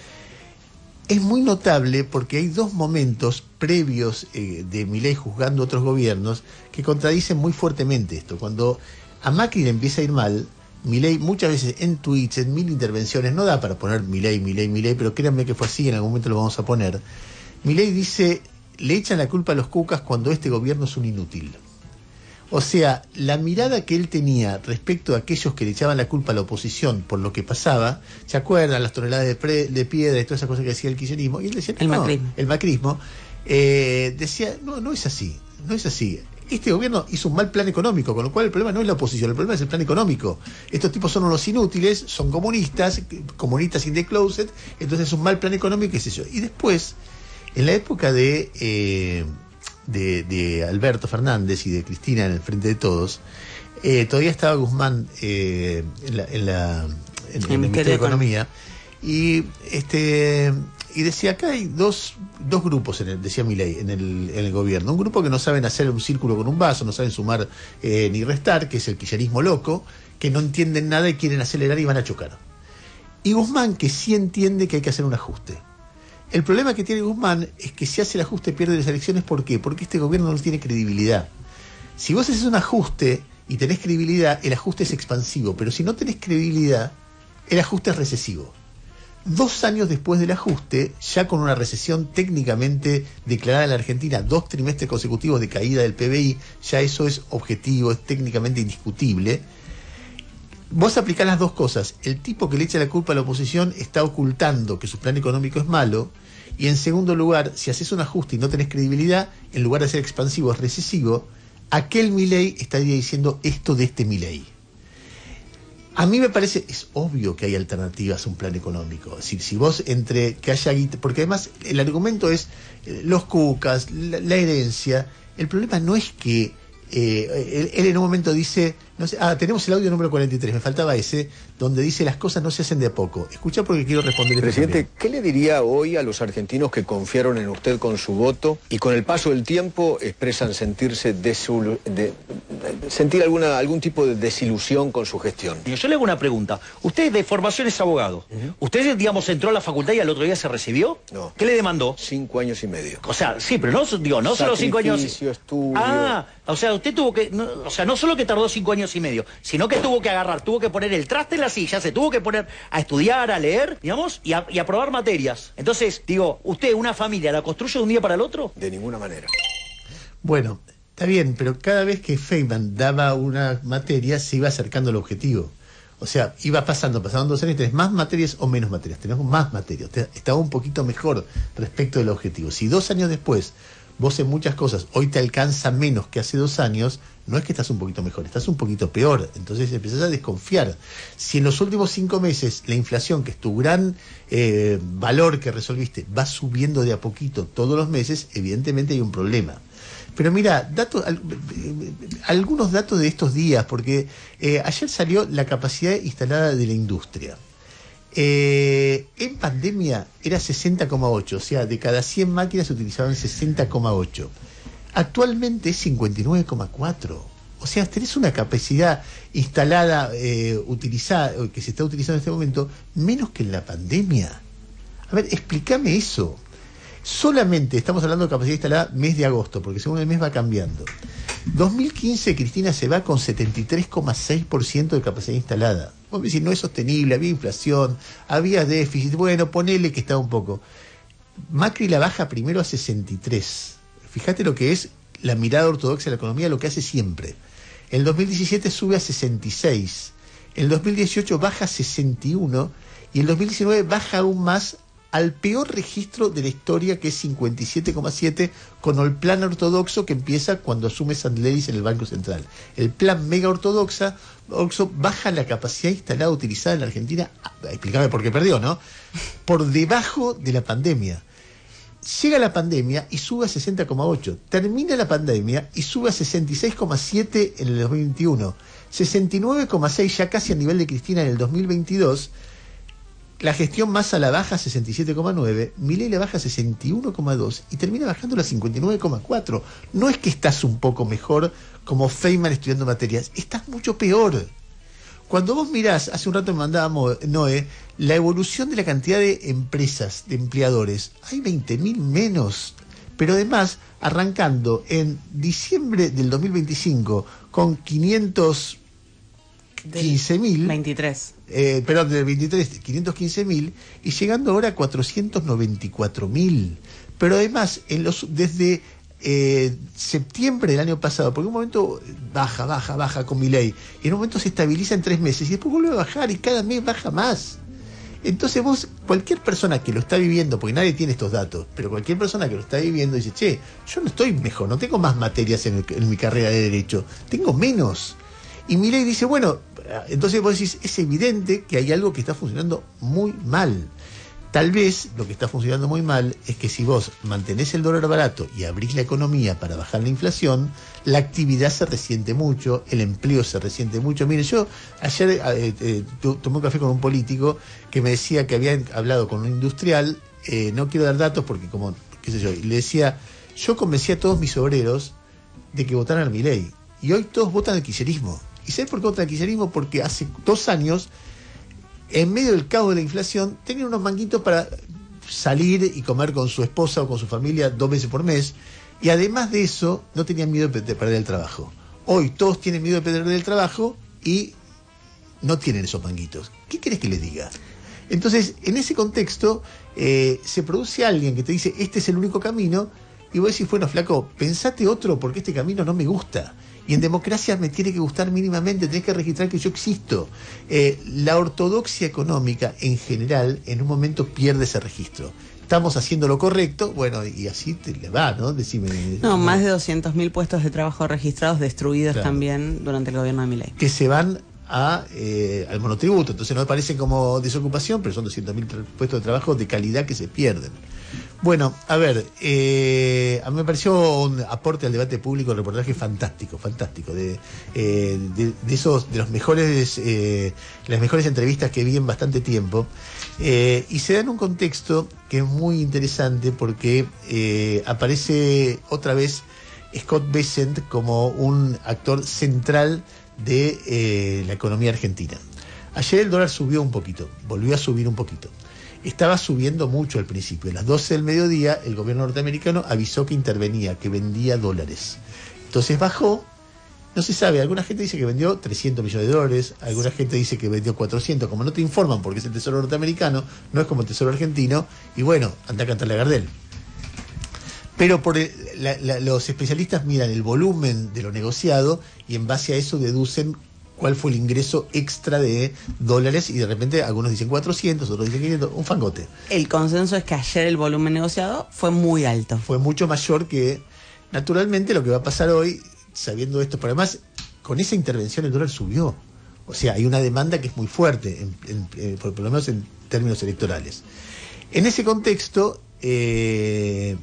Es muy notable porque hay dos momentos previos eh, de Milei juzgando otros gobiernos que contradicen muy fuertemente esto. Cuando a Macri le empieza a ir mal, Milei muchas veces en tweets, en mil intervenciones, no da para poner Milei, Milei, Milei, pero créanme que fue así, en algún momento lo vamos a poner. Milei dice, le echan la culpa a los cucas cuando este gobierno es un inútil. O sea, la mirada que él tenía respecto a aquellos que le echaban la culpa a la oposición por lo que pasaba, ¿se acuerdan? Las toneladas de, pre, de piedra y todas esas cosas que decía el kirchnerismo, y él decía, el no, macrismo, el macrismo eh, decía, no, no es así, no es así. Este gobierno hizo un mal plan económico, con lo cual el problema no es la oposición, el problema es el plan económico. Estos tipos son unos inútiles, son comunistas, comunistas in the closet, entonces es un mal plan económico, qué sé yo. Y después, en la época de, eh, de, de Alberto Fernández y de Cristina en el Frente de Todos, eh, todavía estaba Guzmán eh, en, la, en, la, en, en el Ministerio de Economía, y este y decía, acá hay dos, dos grupos, en el, decía Milei, en el, en el gobierno. Un grupo que no saben hacer un círculo con un vaso, no saben sumar eh, ni restar, que es el kirchnerismo loco, que no entienden nada y quieren acelerar y van a chocar. Y Guzmán, que sí entiende que hay que hacer un ajuste. El problema que tiene Guzmán es que si hace el ajuste pierde las elecciones. ¿Por qué? Porque este gobierno no tiene credibilidad. Si vos haces un ajuste y tenés credibilidad, el ajuste es expansivo, pero si no tenés credibilidad, el ajuste es recesivo. Dos años después del ajuste, ya con una recesión técnicamente declarada en la Argentina, dos trimestres consecutivos de caída del P B I, ya eso es objetivo, es técnicamente indiscutible. Vos aplicás las dos cosas. El tipo que le echa la culpa a la oposición está ocultando que su plan económico es malo, Y en segundo lugar, si haces un ajuste y no tenés credibilidad, en lugar de ser expansivo es recesivo, aquel Milei estaría diciendo esto de este Milei. A mí me parece, es obvio que hay alternativas a un plan económico. Es decir, si vos entre que haya guita, porque además el argumento es eh, los cucas, la, la herencia. El problema no es que eh, él, él en un momento dice, no sé, ah, tenemos el audio número cuarenta y tres, me faltaba ese, donde dice las cosas no se hacen de a poco. Escucha porque quiero responder. Presidente, ¿qué le diría hoy a los argentinos que confiaron en usted con su voto y con el paso del tiempo expresan sentirse desul- de, de, sentir alguna algún tipo de desilusión con su gestión? Yo le hago una pregunta. Usted de formación es abogado. Uh-huh. ¿Usted, digamos, entró a la facultad y al otro día se recibió? No. ¿Qué le demandó? Cinco años y medio. O sea, sí, pero no, digo, no solo cinco años. Estudio. Ah, o sea, usted tuvo que, no, o sea, no solo que tardó cinco años y medio, sino que tuvo que agarrar, tuvo que poner el traste en la silla, se tuvo que poner a estudiar, a leer, digamos, y a, y a probar materias. Entonces, digo, ¿usted una familia la construye de un día para el otro? De ninguna manera. Bueno, está bien, pero cada vez que Feynman daba una materia se iba acercando al objetivo. O sea, iba pasando, pasaban dos años y tenés más materias o menos materias. Tenemos más materias. Estaba un poquito mejor respecto del objetivo. Si dos años después vos en muchas cosas hoy te alcanza menos que hace dos años, no es que estás un poquito mejor, estás un poquito peor. Entonces empezás a desconfiar. Si en los últimos cinco meses la inflación, que es tu gran eh, valor que resolviste, va subiendo de a poquito todos los meses, evidentemente hay un problema. Pero mira, datos, al, eh, algunos datos de estos días, porque eh, ayer salió la capacidad instalada de la industria. Eh, en pandemia era sesenta coma ocho, o sea, de cada cien máquinas se utilizaban sesenta coma ocho. Actualmente es cincuenta y nueve coma cuatro. O sea, tenés una capacidad instalada, eh, utilizada, que se está utilizando en este momento, menos que en la pandemia. A ver, explícame eso. Solamente estamos hablando de capacidad instalada mes de agosto, porque según el mes va cambiando. dos mil quince, Cristina se va con setenta y tres coma seis por ciento de capacidad instalada. Vos me decís, no es sostenible, había inflación, había déficit, bueno, ponele que está un poco. Macri la baja primero a sesenta y tres. Fíjate lo que es la mirada ortodoxa de la economía, lo que hace siempre. En el dos mil diecisiete sube a sesenta y seis. En el dos mil dieciocho baja a sesenta y uno. Y en el dos mil diecinueve baja aún más al peor registro de la historia, que es cincuenta y siete coma siete, con el plan ortodoxo que empieza cuando asume Sandleris en el Banco Central. El plan mega ortodoxa baja la capacidad instalada utilizada en la Argentina, explícame por qué perdió, ¿no? Por debajo de la pandemia. Llega la pandemia y sube a sesenta coma ocho. Termina la pandemia y sube a sesenta y seis coma siete en el dos mil veintiuno. sesenta y nueve coma seis ya casi a nivel de Cristina en el dos mil veintidós. La gestión Massa la baja a sesenta y siete coma nueve, Milei la baja a sesenta y uno coma dos y termina bajando a cincuenta y nueve coma cuatro. No es que estás un poco mejor como Feynman estudiando materias, estás mucho peor. Cuando vos mirás, hace un rato me mandaba Noé, la evolución de la cantidad de empresas, de empleadores, hay veinte mil menos. Pero además, arrancando en diciembre del dos mil veinticinco con quinientos quince mil. veintitrés. Eh, perdón, del veintitrés, quinientos quince mil, y llegando ahora a cuatrocientos noventa y cuatro mil. Pero además, en los desde eh, septiembre del año pasado, porque en un momento baja, baja, baja con Milei, y en un momento se estabiliza en tres meses, y después vuelve a bajar, y cada mes baja más. Entonces vos, cualquier persona que lo está viviendo, porque nadie tiene estos datos, pero cualquier persona que lo está viviendo dice, che, yo no estoy mejor, no tengo más materias en, el, en mi carrera de Derecho, tengo menos. Y Milei dice, bueno, entonces vos decís, es evidente que hay algo que está funcionando muy mal. Tal vez lo que está funcionando muy mal es que si vos mantenés el dólar barato y abrís la economía para bajar la inflación, la actividad se resiente mucho, el empleo se resiente mucho. Mire, yo ayer eh, eh, tomé un café con un político que me decía que habían hablado con un industrial, eh, no quiero dar datos porque como, qué sé yo, y le decía, yo convencí a todos mis obreros de que votaran al Milei, y hoy todos votan al kirchnerismo. ¿Y sabes por qué votan al kirchnerismo? Porque hace dos años, en medio del caos de la inflación, tenían unos manguitos para salir y comer con su esposa o con su familia dos veces por mes, y además de eso, no tenían miedo de perder el trabajo. Hoy todos tienen miedo de perder el trabajo y no tienen esos manguitos. ¿Qué querés que les diga? Entonces, en ese contexto, eh, se produce alguien que te dice, este es el único camino, y vos decís, bueno, flaco, pensate otro porque este camino no me gusta. Y en democracia me tiene que gustar mínimamente, tenés que registrar que yo existo. Eh, la ortodoxia económica, en general, en un momento pierde ese registro. estamos haciendo lo correcto, bueno, y así te le va, ¿no? Decime. No, más de doscientos mil puestos de trabajo registrados, destruidos Claro. también durante el gobierno de Milei. Que se van a, eh, al monotributo, entonces no parecen como desocupación, pero son doscientos mil puestos de trabajo de calidad que se pierden. Bueno, a ver, eh, a mí me pareció un aporte al debate público, un reportaje fantástico, fantástico, de, eh, de, de esos, de los mejores, eh, las mejores entrevistas que vi en bastante tiempo, eh, y se da en un contexto que es muy interesante porque eh, aparece otra vez Scott Bessent como un actor central de eh, la economía argentina. Ayer el dólar subió un poquito, volvió a subir un poquito. Estaba subiendo mucho al principio. A las doce del mediodía el gobierno norteamericano avisó que intervenía, que vendía dólares. Entonces bajó, no se sabe, alguna gente dice que vendió trescientos millones de dólares, alguna gente dice que vendió cuatrocientos, como no te informan porque es el tesoro norteamericano, no es como el tesoro argentino, y bueno, anda a cantarle a Gardel. Pero por el, la, la, los especialistas miran el volumen de lo negociado y en base a eso deducen cuál fue el ingreso extra de dólares y de repente algunos dicen cuatrocientos, otros dicen quinientos, un fangote. El consenso es que ayer el volumen negociado fue muy alto. Fue mucho mayor que, naturalmente, lo que va a pasar hoy, sabiendo esto, pero además, con esa intervención el dólar subió. O sea, hay una demanda que es muy fuerte, en, en, en, por, por lo menos en términos electorales. En ese contexto, eh,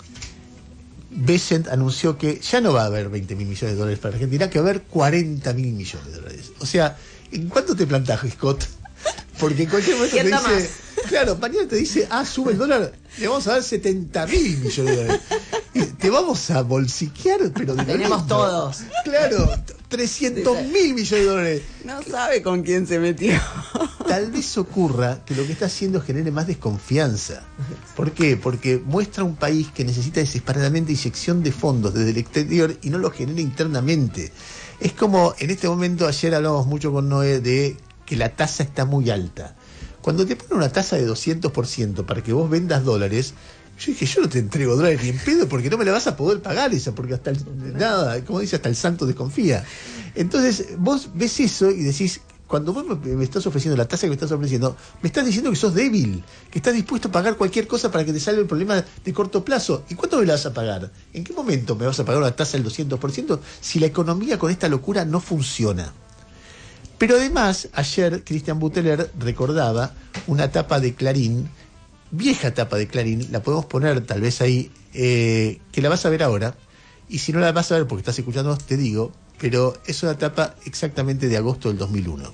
Bessent anunció que ya no va a haber veinte mil millones de dólares para Argentina, que va a haber cuarenta mil millones de dólares. O sea, ¿en cuánto te plantás, Scott? Porque en cualquier momento te dice, más? Claro, mañana te dice, ah, sube el dólar, le vamos a dar setenta mil millones de dólares. Y te vamos a bolsiquear, pero de tenemos lindo. Todos. Claro, trescientos mil millones de dólares. No sabe con quién se metió. Tal vez ocurra que lo que está haciendo genere más desconfianza. ¿Por qué? Porque muestra un país que necesita desesperadamente inyección de fondos desde el exterior y no lo genera internamente. Es como, en este momento, ayer hablamos mucho con Noé de que la tasa está muy alta. Cuando te ponen una tasa de doscientos por ciento para que vos vendas dólares, yo dije, yo no te entrego dólares ni en pedo porque no me la vas a poder pagar esa, porque hasta el, nada, como dice, hasta el santo desconfía. Entonces, vos ves eso y decís, cuando vos me, me estás ofreciendo la tasa que me estás ofreciendo, me estás diciendo que sos débil, que estás dispuesto a pagar cualquier cosa para que te salve el problema de corto plazo. ¿Y cuánto me la vas a pagar? ¿En qué momento me vas a pagar una tasa del doscientos por ciento si la economía con esta locura no funciona? Pero además, ayer Cristian Buteler recordaba una tapa de Clarín, vieja tapa de Clarín, la podemos poner tal vez ahí, eh, que la vas a ver ahora, y si no la vas a ver porque estás escuchando, te digo, pero es una tapa exactamente de agosto del dos mil uno.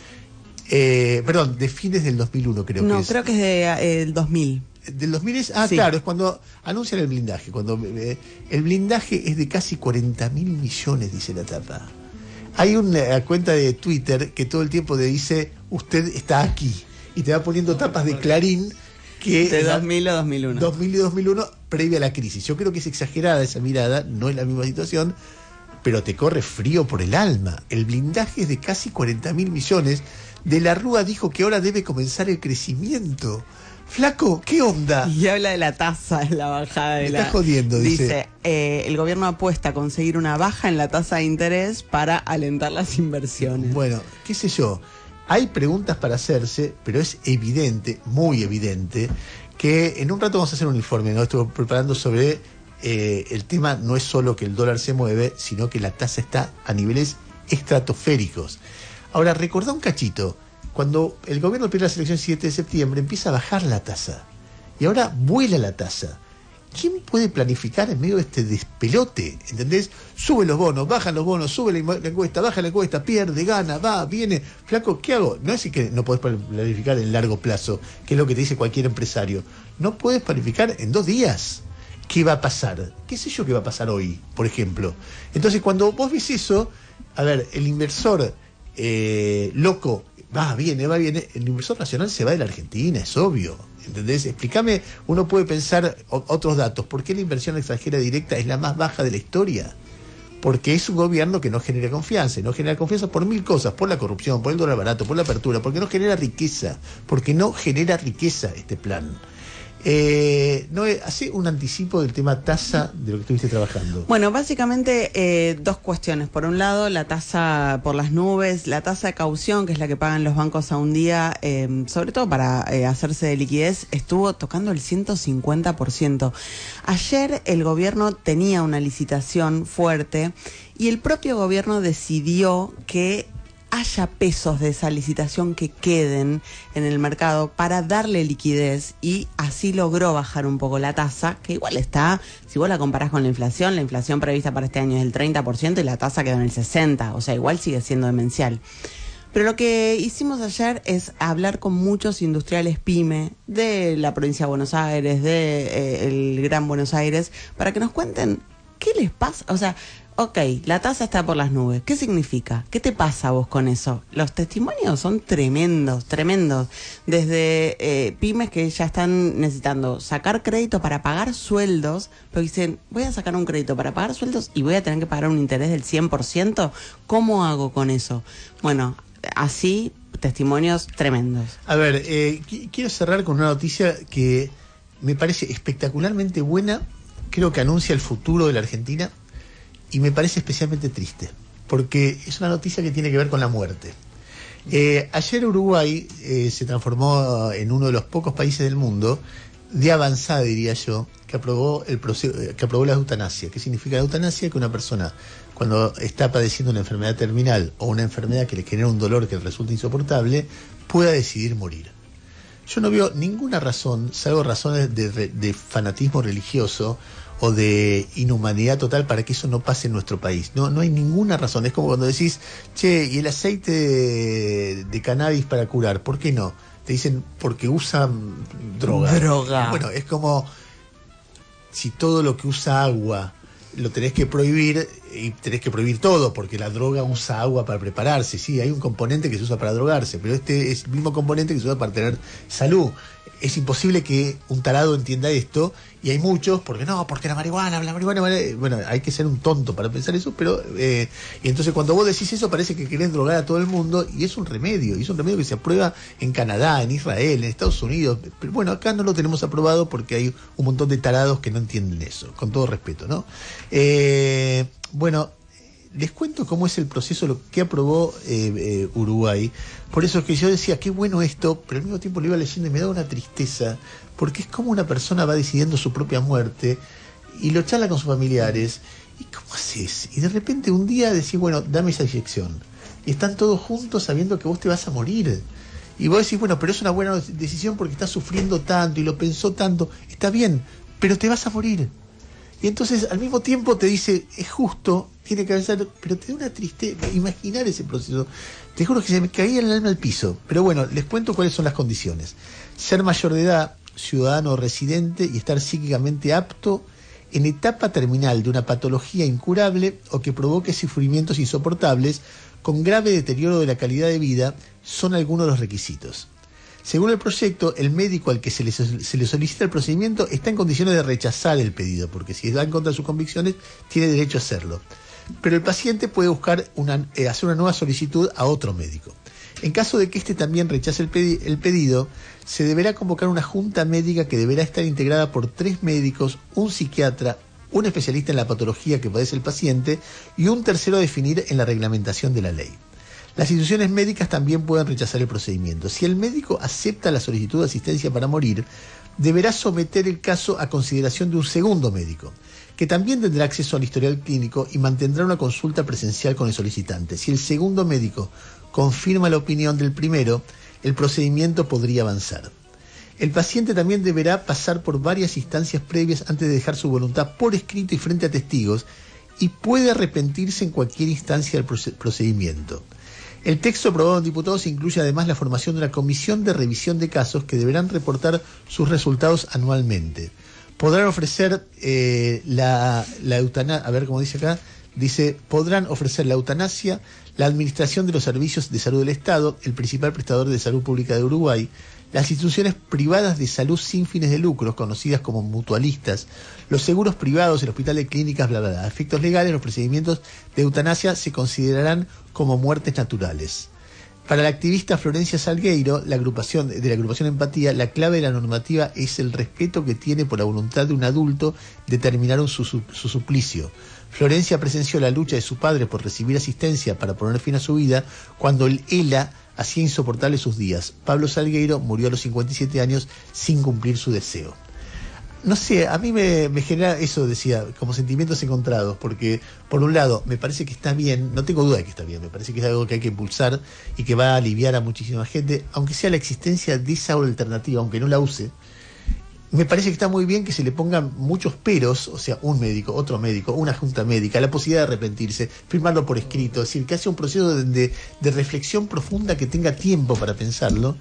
Eh, perdón, de fines del dos mil uno creo no, que es. No, creo que es del de, eh, dos mil. ¿Del dos mil es? Ah, sí. Claro, es cuando anuncian el blindaje. Cuando eh, el blindaje es de casi cuarenta mil millones, dice la tapa. Hay una cuenta de Twitter que todo el tiempo te dice, usted está aquí, y te va poniendo tapas de Clarín que de dos mil a dos mil uno. dos mil y dos mil uno, previa a la crisis. Yo creo que es exagerada esa mirada, no es la misma situación, pero te corre frío por el alma. El blindaje es de casi cuarenta mil millones. De la Rúa dijo que ahora debe comenzar el crecimiento. Flaco, ¿qué onda? Y habla de la tasa en la bajada de Me la... está jodiendo, dice. Dice, eh, el gobierno apuesta a conseguir una baja en la tasa de interés para alentar las inversiones. Bueno, qué sé yo. Hay preguntas para hacerse, pero es evidente, muy evidente, que en un rato vamos a hacer un informe, ¿no? Estuve preparando sobre eh, el tema, no es solo que el dólar se mueve, sino que la tasa está a niveles estratosféricos. Ahora, recordá un cachito. Cuando el gobierno pierde las elecciones el siete de septiembre, empieza a bajar la tasa. Y ahora vuela la tasa. ¿Quién puede planificar en medio de este despelote? ¿Entendés? Sube los bonos, bajan los bonos, sube la encuesta, baja la encuesta, pierde, gana, va, viene. Flaco, ¿qué hago? No es que no podés planificar en largo plazo, que es lo que te dice cualquier empresario. No puedes planificar en dos días. ¿Qué va a pasar? ¿Qué sé yo qué va a pasar hoy, por ejemplo? Entonces, cuando vos ves eso, a ver, el inversor eh, loco, va, viene, va, viene, el inversor nacional se va de la Argentina, es obvio. ¿Entendés? Explícame, uno puede pensar o, otros datos. ¿Por qué la inversión extranjera directa es la más baja de la historia? Porque es un gobierno que no genera confianza. Y no genera confianza por mil cosas. Por la corrupción, por el dólar barato, por la apertura. Porque no genera riqueza. Porque no genera riqueza este plan. Eh, no, hace un anticipo del tema tasa de lo que estuviste trabajando. Bueno, básicamente eh, dos cuestiones. Por un lado, la tasa por las nubes, la tasa de caución, que es la que pagan los bancos a un día, eh, sobre todo para eh, hacerse de liquidez, estuvo tocando el ciento cincuenta por ciento. Ayer el gobierno tenía una licitación fuerte y el propio gobierno decidió que haya pesos de esa licitación que queden en el mercado para darle liquidez, y así logró bajar un poco la tasa, que igual está, si vos la comparás con la inflación, la inflación prevista para este año es el treinta por ciento y la tasa quedó en el sesenta por ciento, o sea, igual sigue siendo demencial. Pero lo que hicimos ayer es hablar con muchos industriales pyme de la provincia de Buenos Aires, de eh, el Gran Buenos Aires, para que nos cuenten qué les pasa, o sea, ok, la tasa está por las nubes. ¿Qué significa? ¿Qué te pasa a vos con eso? Los testimonios son tremendos, tremendos. Desde eh, pymes que ya están necesitando sacar crédito para pagar sueldos, pero dicen, voy a sacar un crédito para pagar sueldos y voy a tener que pagar un interés del cien por ciento. ¿Cómo hago con eso? Bueno, así, testimonios tremendos. A ver, eh, qu- quiero cerrar con una noticia que me parece espectacularmente buena. Creo que anuncia el futuro de la Argentina. Y me parece especialmente triste, porque es una noticia que tiene que ver con la muerte. Eh, ayer Uruguay eh, se transformó en uno de los pocos países del mundo, de avanzada diría yo, que aprobó, el proceso, que aprobó la eutanasia. ¿Qué significa la eutanasia? Que una persona, cuando está padeciendo una enfermedad terminal o una enfermedad que le genera un dolor que resulta insoportable, pueda decidir morir. Yo no veo ninguna razón, salvo razones de, de fanatismo religioso o de inhumanidad total, para que eso no pase en nuestro país. No, no hay ninguna razón. Es como cuando decís, che, ¿y el aceite de, de cannabis para curar? ¿Por qué no? Te dicen, porque usan droga. Droga. Bueno, es como si todo lo que usa agua lo tenés que prohibir, y tenés que prohibir todo, porque la droga usa agua para prepararse. Sí, hay un componente que se usa para drogarse, pero este es el mismo componente que se usa para tener salud. Es imposible que un tarado entienda esto, y hay muchos, porque no, porque la marihuana, la marihuana, bueno, hay que ser un tonto para pensar eso, pero eh, y entonces cuando vos decís eso parece que querés drogar a todo el mundo, y es un remedio, y es un remedio que se aprueba en Canadá, en Israel, en Estados Unidos, pero bueno, acá no lo tenemos aprobado porque hay un montón de tarados que no entienden eso, con todo respeto, ¿no? Eh, bueno, les cuento cómo es el proceso, lo que aprobó eh, eh, Uruguay. Por eso es que yo decía, qué bueno esto, pero al mismo tiempo lo iba leyendo y me daba una tristeza, porque es como una persona va decidiendo su propia muerte y lo charla con sus familiares. ¿Y cómo haces? Y de repente un día decís, bueno, dame esa inyección. Y están todos juntos sabiendo que vos te vas a morir. Y vos decís, bueno, pero es una buena decisión porque estás sufriendo tanto y lo pensó tanto. Está bien, pero te vas a morir. Y entonces al mismo tiempo te dice, es justo, tiene que avanzar, pero te da una tristeza imaginar ese proceso. Te juro que se me caía el alma al piso. Pero bueno, les cuento cuáles son las condiciones. Ser mayor de edad, ciudadano residente y estar psíquicamente apto en etapa terminal de una patología incurable o que provoque sufrimientos insoportables con grave deterioro de la calidad de vida son algunos de los requisitos. Según el proyecto, el médico al que se le, se le solicita el procedimiento está en condiciones de rechazar el pedido, porque si va en contra de sus convicciones, tiene derecho a hacerlo. Pero el paciente puede buscar una, eh, hacer una nueva solicitud a otro médico. En caso de que éste también rechace el, pedi- el pedido, se deberá convocar una junta médica que deberá estar integrada por tres médicos, un psiquiatra, un especialista en la patología que padece el paciente y un tercero a definir en la reglamentación de la ley. Las instituciones médicas también pueden rechazar el procedimiento. Si el médico acepta la solicitud de asistencia para morir, deberá someter el caso a consideración de un segundo médico, que también tendrá acceso al historial clínico y mantendrá una consulta presencial con el solicitante. Si el segundo médico confirma la opinión del primero, el procedimiento podría avanzar. El paciente también deberá pasar por varias instancias previas antes de dejar su voluntad por escrito y frente a testigos, y puede arrepentirse en cualquier instancia del procedimiento. El texto aprobado en diputados incluye además la formación de una comisión de revisión de casos que deberán reportar sus resultados anualmente. Podrán ofrecer eh, la, la eutanasia, a ver cómo dice acá, dice, podrán ofrecer la eutanasia, la administración de los servicios de salud del Estado, el principal prestador de salud pública de Uruguay, las instituciones privadas de salud sin fines de lucro, conocidas como mutualistas, los seguros privados, el hospital de clínicas, bla, bla, bla. A efectos legales, los procedimientos de eutanasia se considerarán como muertes naturales. Para la activista Florencia Salgueiro, la agrupación, de la agrupación Empatía, la clave de la normativa es el respeto que tiene por la voluntad de un adulto de terminar un, su, su, su suplicio. Florencia presenció la lucha de su padre por recibir asistencia para poner fin a su vida cuando el ELA hacía insoportables sus días. Pablo Salgueiro murió a los cincuenta y siete años sin cumplir su deseo. No sé, a mí me, me genera eso, decía, como sentimientos encontrados, porque por un lado me parece que está bien, no tengo duda de que está bien, me parece que es algo que hay que impulsar y que va a aliviar a muchísima gente, aunque sea la existencia de esa alternativa, aunque no la use. Me parece que está muy bien que se le pongan muchos peros, o sea, un médico, otro médico, una junta médica, la posibilidad de arrepentirse, firmarlo por escrito, es decir, que hace un proceso de, de, de reflexión profunda que tenga tiempo para pensarlo.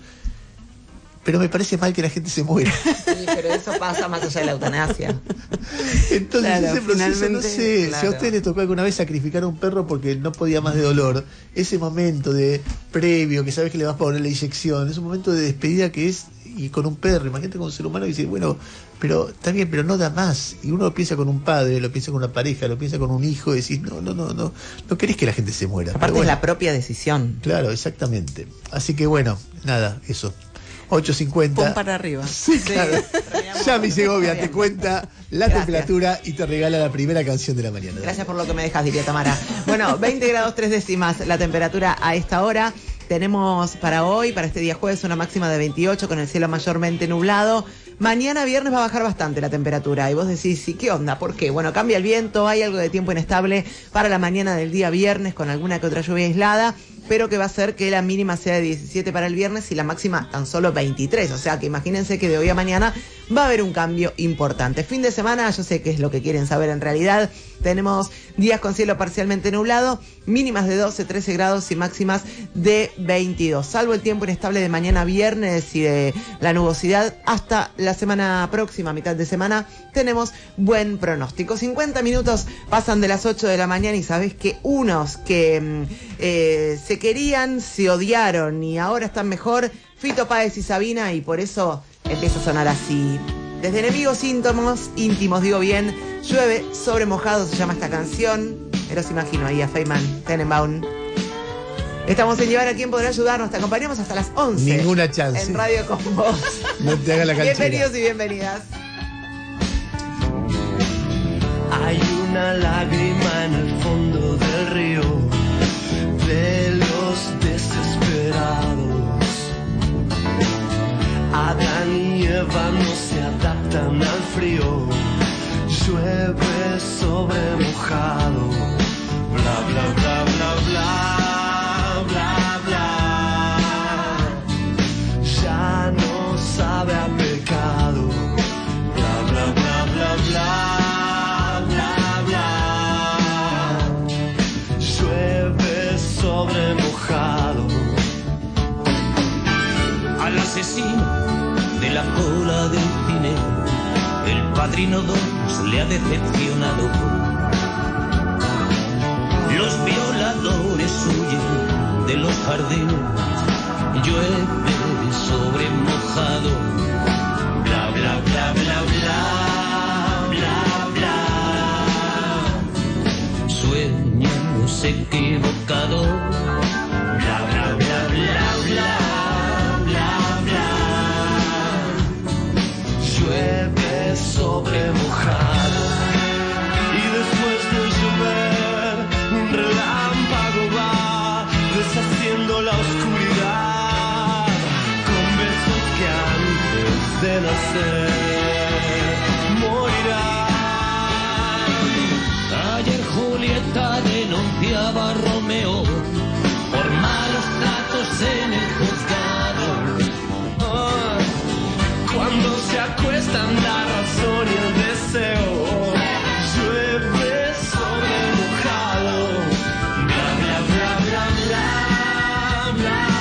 Pero me parece mal que la gente se muera. Sí, pero eso pasa más allá de la eutanasia. Entonces claro, ese proceso, no sé, claro. Si a usted le tocó alguna vez sacrificar a un perro porque no podía más de dolor, ese momento de previo, que sabes que le vas a poner la inyección, es un momento de despedida que es, y con un perro, imagínate con un ser humano y dice, bueno, pero está bien, pero no da más. Y uno lo piensa con un padre, lo piensa con una pareja, lo piensa con un hijo, y decís, no, no, no, no, no querés que la gente se muera. Aparte bueno, es la propia decisión. Claro, exactamente. Así que bueno, nada, eso. ocho cincuenta. Pum para arriba. Sí, claro. Yami Segovia te cuenta la Gracias. temperatura y te regala la primera canción de la mañana. Gracias por lo que me dejas, diría Tamara. Bueno, veinte grados tres décimas la temperatura a esta hora. Tenemos para hoy, para este día jueves, una máxima de veintiocho con el cielo mayormente nublado. Mañana viernes va a bajar bastante la temperatura. Y vos decís, ¿sí, qué onda? ¿Por qué? Bueno, cambia el viento, hay algo de tiempo inestable para la mañana del día viernes con alguna que otra lluvia aislada, pero que va a hacer que la mínima sea de diecisiete para el viernes y la máxima tan solo veintitrés. O sea que imagínense que de hoy a mañana va a haber un cambio importante. Fin de semana, yo sé que es lo que quieren saber en realidad. Tenemos días con cielo parcialmente nublado, mínimas de doce, trece grados y máximas de veintidós. Salvo el tiempo inestable de mañana viernes y de la nubosidad, hasta la semana próxima, mitad de semana, tenemos buen pronóstico. cincuenta minutos pasan de las ocho de la mañana y sabés que unos que eh, se querían, se odiaron y ahora están mejor, Fito Páez y Sabina, y por eso empieza a sonar así. Desde Enemigos íntimos, íntimos digo bien, Llueve sobre mojado se llama esta canción. Me los imagino ahí a Feynman Tenenbaum. Estamos en Llevar a Quien Podrá Ayudarnos. Te acompañamos hasta las once. Ninguna chance. En Radio con Vos. No te hagas la canchera. Bienvenidos y bienvenidas. Hay una lágrima en el fondo del río de los desesperados. Adán y Eva no se adaptan al frío. Llueve sobre mojado. Bla, bla, bla, bla, bla, bla, bla. Ya no sabe a pecado. Bla, bla, bla, bla, bla, bla, bla. Llueve sobre mojado. Al asesino de la cola del tineo, el padrino dos le ha decepcionado. Los violadores huyen de los jardines, llueve sobre mojado. Bla, bla, bla, bla, bla, bla, bla. Sueños equivocados. Bla, bla, bla, bla, bla. Llueve sobre mojado y después de llover un relámpago va deshaciendo la oscuridad con besos que antes de nacer morirán. Ayer Julieta denunciaba a Romeo por malos tratos en el juzgado. Ah, cuando se acuestan la razón y el deseo, llueve sobre mojado. Bla, bla, bla, bla,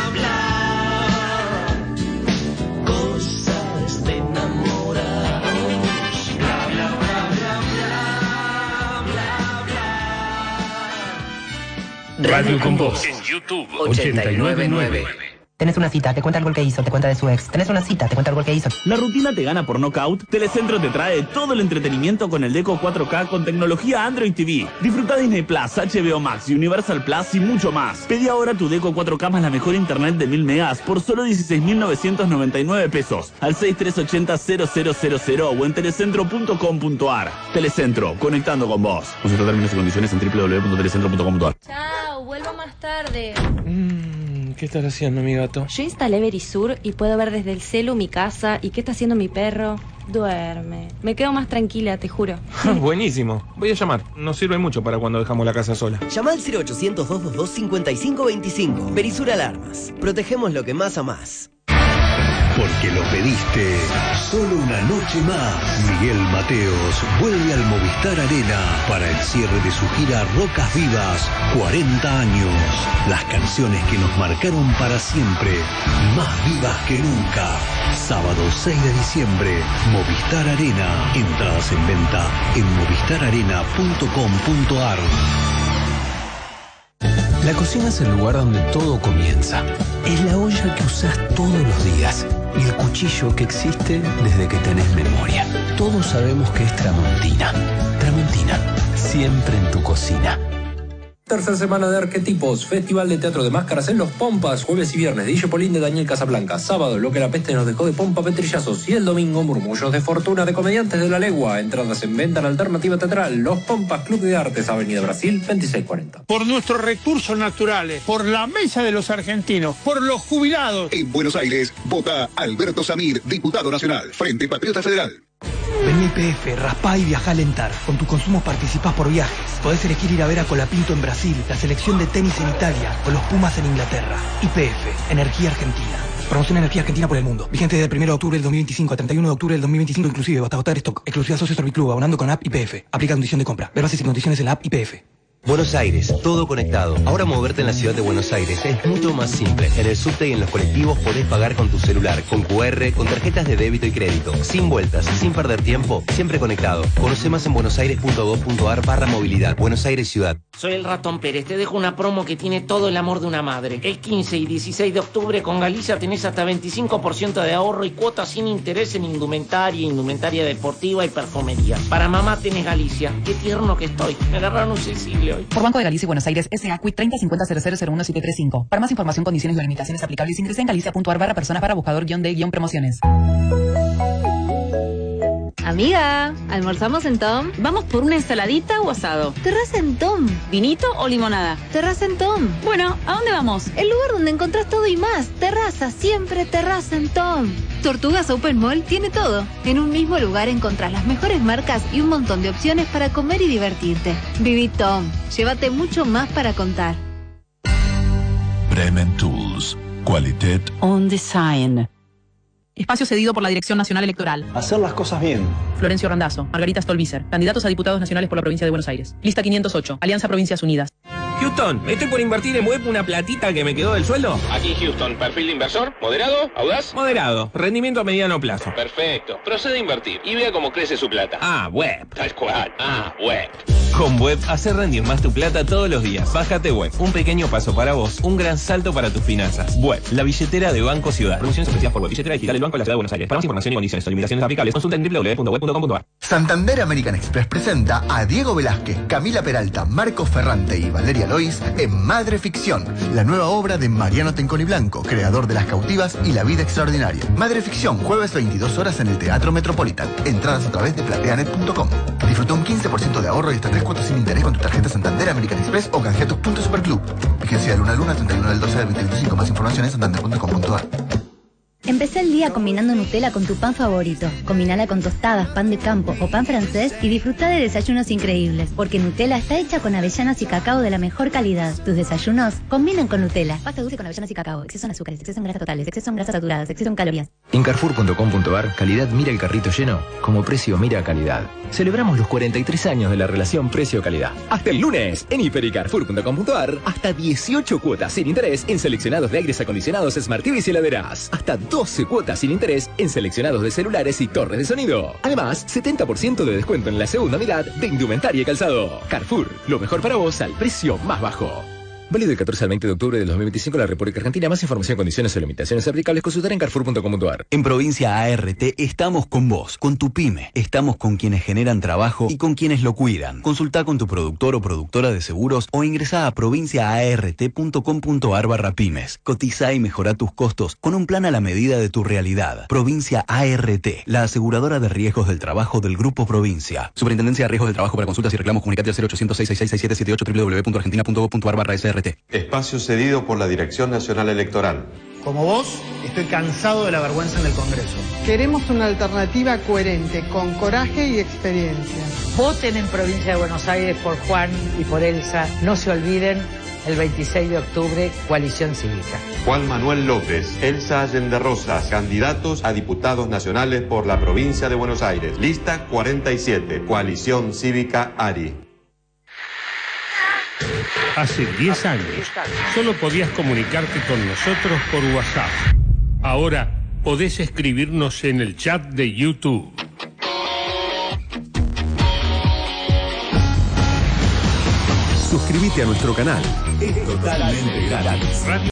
bla, bla, bla. Cosas de enamorados. Bla, bla, bla, bla, bla, bla, bla. Radio con Voz en YouTube ochenta y nueve punto nueve. Tenés una cita, te cuenta el gol que hizo, te cuenta de su ex. Tenés una cita, te cuenta el gol que hizo. ¿La rutina te gana por nocaut? Telecentro te trae todo el entretenimiento con el Deco cuatro K con tecnología Android T V. Disfruta Disney Plus, H B O Max, Universal Plus y mucho más. Pedí ahora tu Deco cuatro K más la mejor internet de mil megas por solo dieciséis mil novecientos noventa y nueve pesos al seis tres ocho cero cero cero cero cero o en telecentro punto com punto ar. Telecentro, conectando con vos. Consulta términos y condiciones en doble u doble u doble u punto telecentro punto com punto ar. Chao, vuelvo más tarde. Mm, ¿Qué estás haciendo, mi gato? Yo instalé Verisur y puedo ver desde el celu mi casa y qué está haciendo mi perro. Duerme. Me quedo más tranquila, te juro. Buenísimo. Voy a llamar. Nos sirve mucho para cuando dejamos la casa sola. Llama al cero ochocientos, doscientos veintidós, cincuenta y cinco veinticinco. Verisur Alarmas. Protegemos lo que más amás. Porque lo pediste. Solo una noche más. Miguel Mateos vuelve al Movistar Arena para el cierre de su gira Rocas Vivas. cuarenta años. Las canciones que nos marcaron para siempre. Más vivas que nunca. Sábado seis de diciembre. Movistar Arena. Entradas en venta en movistar arena punto com punto ar. La cocina es el lugar donde todo comienza. Es la olla que usás todos los días y el cuchillo que existe desde que tenés memoria. Todos sabemos que es Tramontina. Tramontina, siempre en tu cocina. Tercera semana de Arquetipos, Festival de Teatro de Máscaras en Los Pompas, jueves y viernes, Guille Polín de Daniel Casablanca, sábado, Lo que la peste nos dejó de Pompa Petrillazos y el domingo, Murmullos de Fortuna de Comediantes de la Legua, entradas en venta en Alternativa Teatral, Los Pompas, Club de Artes, Avenida Brasil, veintiséis cuarenta. Por nuestros recursos naturales, por la mesa de los argentinos, por los jubilados. En Buenos Aires, vota Alberto Samir, diputado nacional, Frente Patriota Federal. Vení a I P F, raspá y viajá a Alentar. Con tus consumos participás por viajes. Podés elegir ir a ver a Colapinto en Brasil, la selección de tenis en Italia o los Pumas en Inglaterra. I P F, Energía Argentina. Promoción Energía Argentina por el mundo. Vigente desde el primero de octubre del dos mil veinticinco al treinta y uno de octubre del dos mil veinticinco inclusive. Hasta agotar stock. Exclusiva Socio Serviclub, abonando con app I P F. Aplica condición de compra. Ver bases y condiciones en la app I P F. Buenos Aires, todo conectado. Ahora moverte en la ciudad de Buenos Aires es mucho más simple. En el subte y en los colectivos podés pagar con tu celular, con cu erre, con tarjetas de débito y crédito. Sin vueltas, sin perder tiempo, siempre conectado. Conoce más en buenosaires punto gov punto ar barra movilidad. Buenos Aires Ciudad. Soy el Ratón Pérez, te dejo una promo que tiene todo el amor de una madre. El quince y dieciséis de octubre con Galicia tenés hasta veinticinco por ciento de ahorro y cuotas sin interés en indumentaria, indumentaria deportiva y perfumería. Para mamá tenés Galicia. Qué tierno que estoy. Me agarraron un sensible hoy. Por Banco de Galicia y Buenos Aires, S A C U I treinta cincuenta cero cero cero uno siete tres cinco. Para más información, condiciones y limitaciones aplicables, ingresa en galicia punto ar barra personas para buscador guión de guión promociones. Amiga, ¿almorzamos en Tom? ¿Vamos por una ensaladita o asado? Terraza en Tom. ¿Vinito o limonada? Terraza en Tom. Bueno, ¿a dónde vamos? El lugar donde encontrás todo y más. Terraza, siempre terraza en Tom. Tortugas Open Mall tiene todo. En un mismo lugar encontrás las mejores marcas y un montón de opciones para comer y divertirte. Viví Tom. Llévate mucho más para contar. Bremen Tools. Qualität On Design. Espacio cedido por la Dirección Nacional Electoral. Hacer las cosas bien. Florencio Randazzo, Margarita Stolbizer, candidatos a diputados nacionales por la provincia de Buenos Aires. Lista quinientos ocho, Alianza Provincias Unidas. Houston, estoy por invertir en web una platita que me quedó del sueldo. Aquí Houston, perfil de inversor, moderado, audaz. Moderado, rendimiento a mediano plazo. Perfecto, procede a invertir y vea cómo crece su plata. Ah, web. Tal cual, ah, web. Con Web, hacer rendir más tu plata todos los días. Bájate Web, un pequeño paso para vos, un gran salto para tus finanzas. Web, la billetera de Banco Ciudad. Promociones ofrecidas por Web, billetera digital del Banco de la Ciudad de Buenos Aires. Para más información y condiciones o limitaciones aplicables, consulta en doble u doble u doble u punto web punto com punto ar. Santander American Express presenta a Diego Velázquez, Camila Peralta, Marcos Ferrante y Valeria Lois en Madre Ficción, la nueva obra de Mariano Tenconi Blanco, creador de Las Cautivas y La Vida Extraordinaria. Madre Ficción, jueves veintidós horas en el Teatro Metropolitan. Entradas a través de plateanet punto com. Disfruta un quince por ciento de ahorro y hasta tres cuotas sin interés con tu tarjeta Santander American Express o canjea tus puntos Superclub. Vigencia de luna a luna, treinta y uno del doce del veinte veinticinco. Más información en santander punto com punto ar. Empecé el día combinando Nutella con tu pan favorito. Combinala con tostadas, pan de campo o pan francés y disfruta de desayunos increíbles. Porque Nutella está hecha con avellanas y cacao de la mejor calidad. Tus desayunos combinan con Nutella. Pasta dulce con avellanas y cacao. Exceso en azúcares, exceso en grasas totales, exceso en grasas saturadas, exceso en calorías. En carrefour punto com punto ar, calidad mira el carrito lleno, como precio mira calidad. Celebramos los cuarenta y tres años de la relación precio-calidad. Hasta el lunes, en hiper y carrefour punto com punto ar, hasta dieciocho cuotas sin interés en seleccionados de aires acondicionados, Smart T Vs y heladeras. Hasta doce cuotas sin interés en seleccionados de celulares y torres de sonido. Además, setenta por ciento de descuento en la segunda mitad de indumentaria y calzado. Carrefour, lo mejor para vos al precio más bajo. Válido del catorce al veinte de octubre del dos mil veinticinco en la República Argentina. Más información, condiciones o limitaciones aplicables, consultar en carrefour punto com punto a r. En Provincia A R T estamos con vos, con tu pyme. Estamos con quienes generan trabajo y con quienes lo cuidan. Consulta con tu productor o productora de seguros o ingresa a provincia a r t punto com punto a r barra pymes. Cotiza y mejora tus costos con un plan a la medida de tu realidad. Provincia A R T, la aseguradora de riesgos del trabajo del Grupo Provincia. Superintendencia de Riesgos del Trabajo. Para consultas y reclamos comunicate al cero ochocientos, seiscientos sesenta y seis, siete siete ocho, w w w punto argentina punto gov punto a r barra s r t. Espacio cedido por la Dirección Nacional Electoral. Como vos, estoy cansado de la vergüenza en el Congreso. Queremos una alternativa coherente, con coraje y experiencia. Voten en Provincia de Buenos Aires por Juan y por Elsa. No se olviden, el veintiséis de octubre, Coalición Cívica. Juan Manuel López, Elsa Allende Rosas, candidatos a diputados nacionales por la Provincia de Buenos Aires. Lista cuarenta y siete, Coalición Cívica ARI. Hace diez años solo podías comunicarte con nosotros por WhatsApp. Ahora podés escribirnos en el chat de YouTube. Suscríbete a nuestro canal. Es totalmente gratis.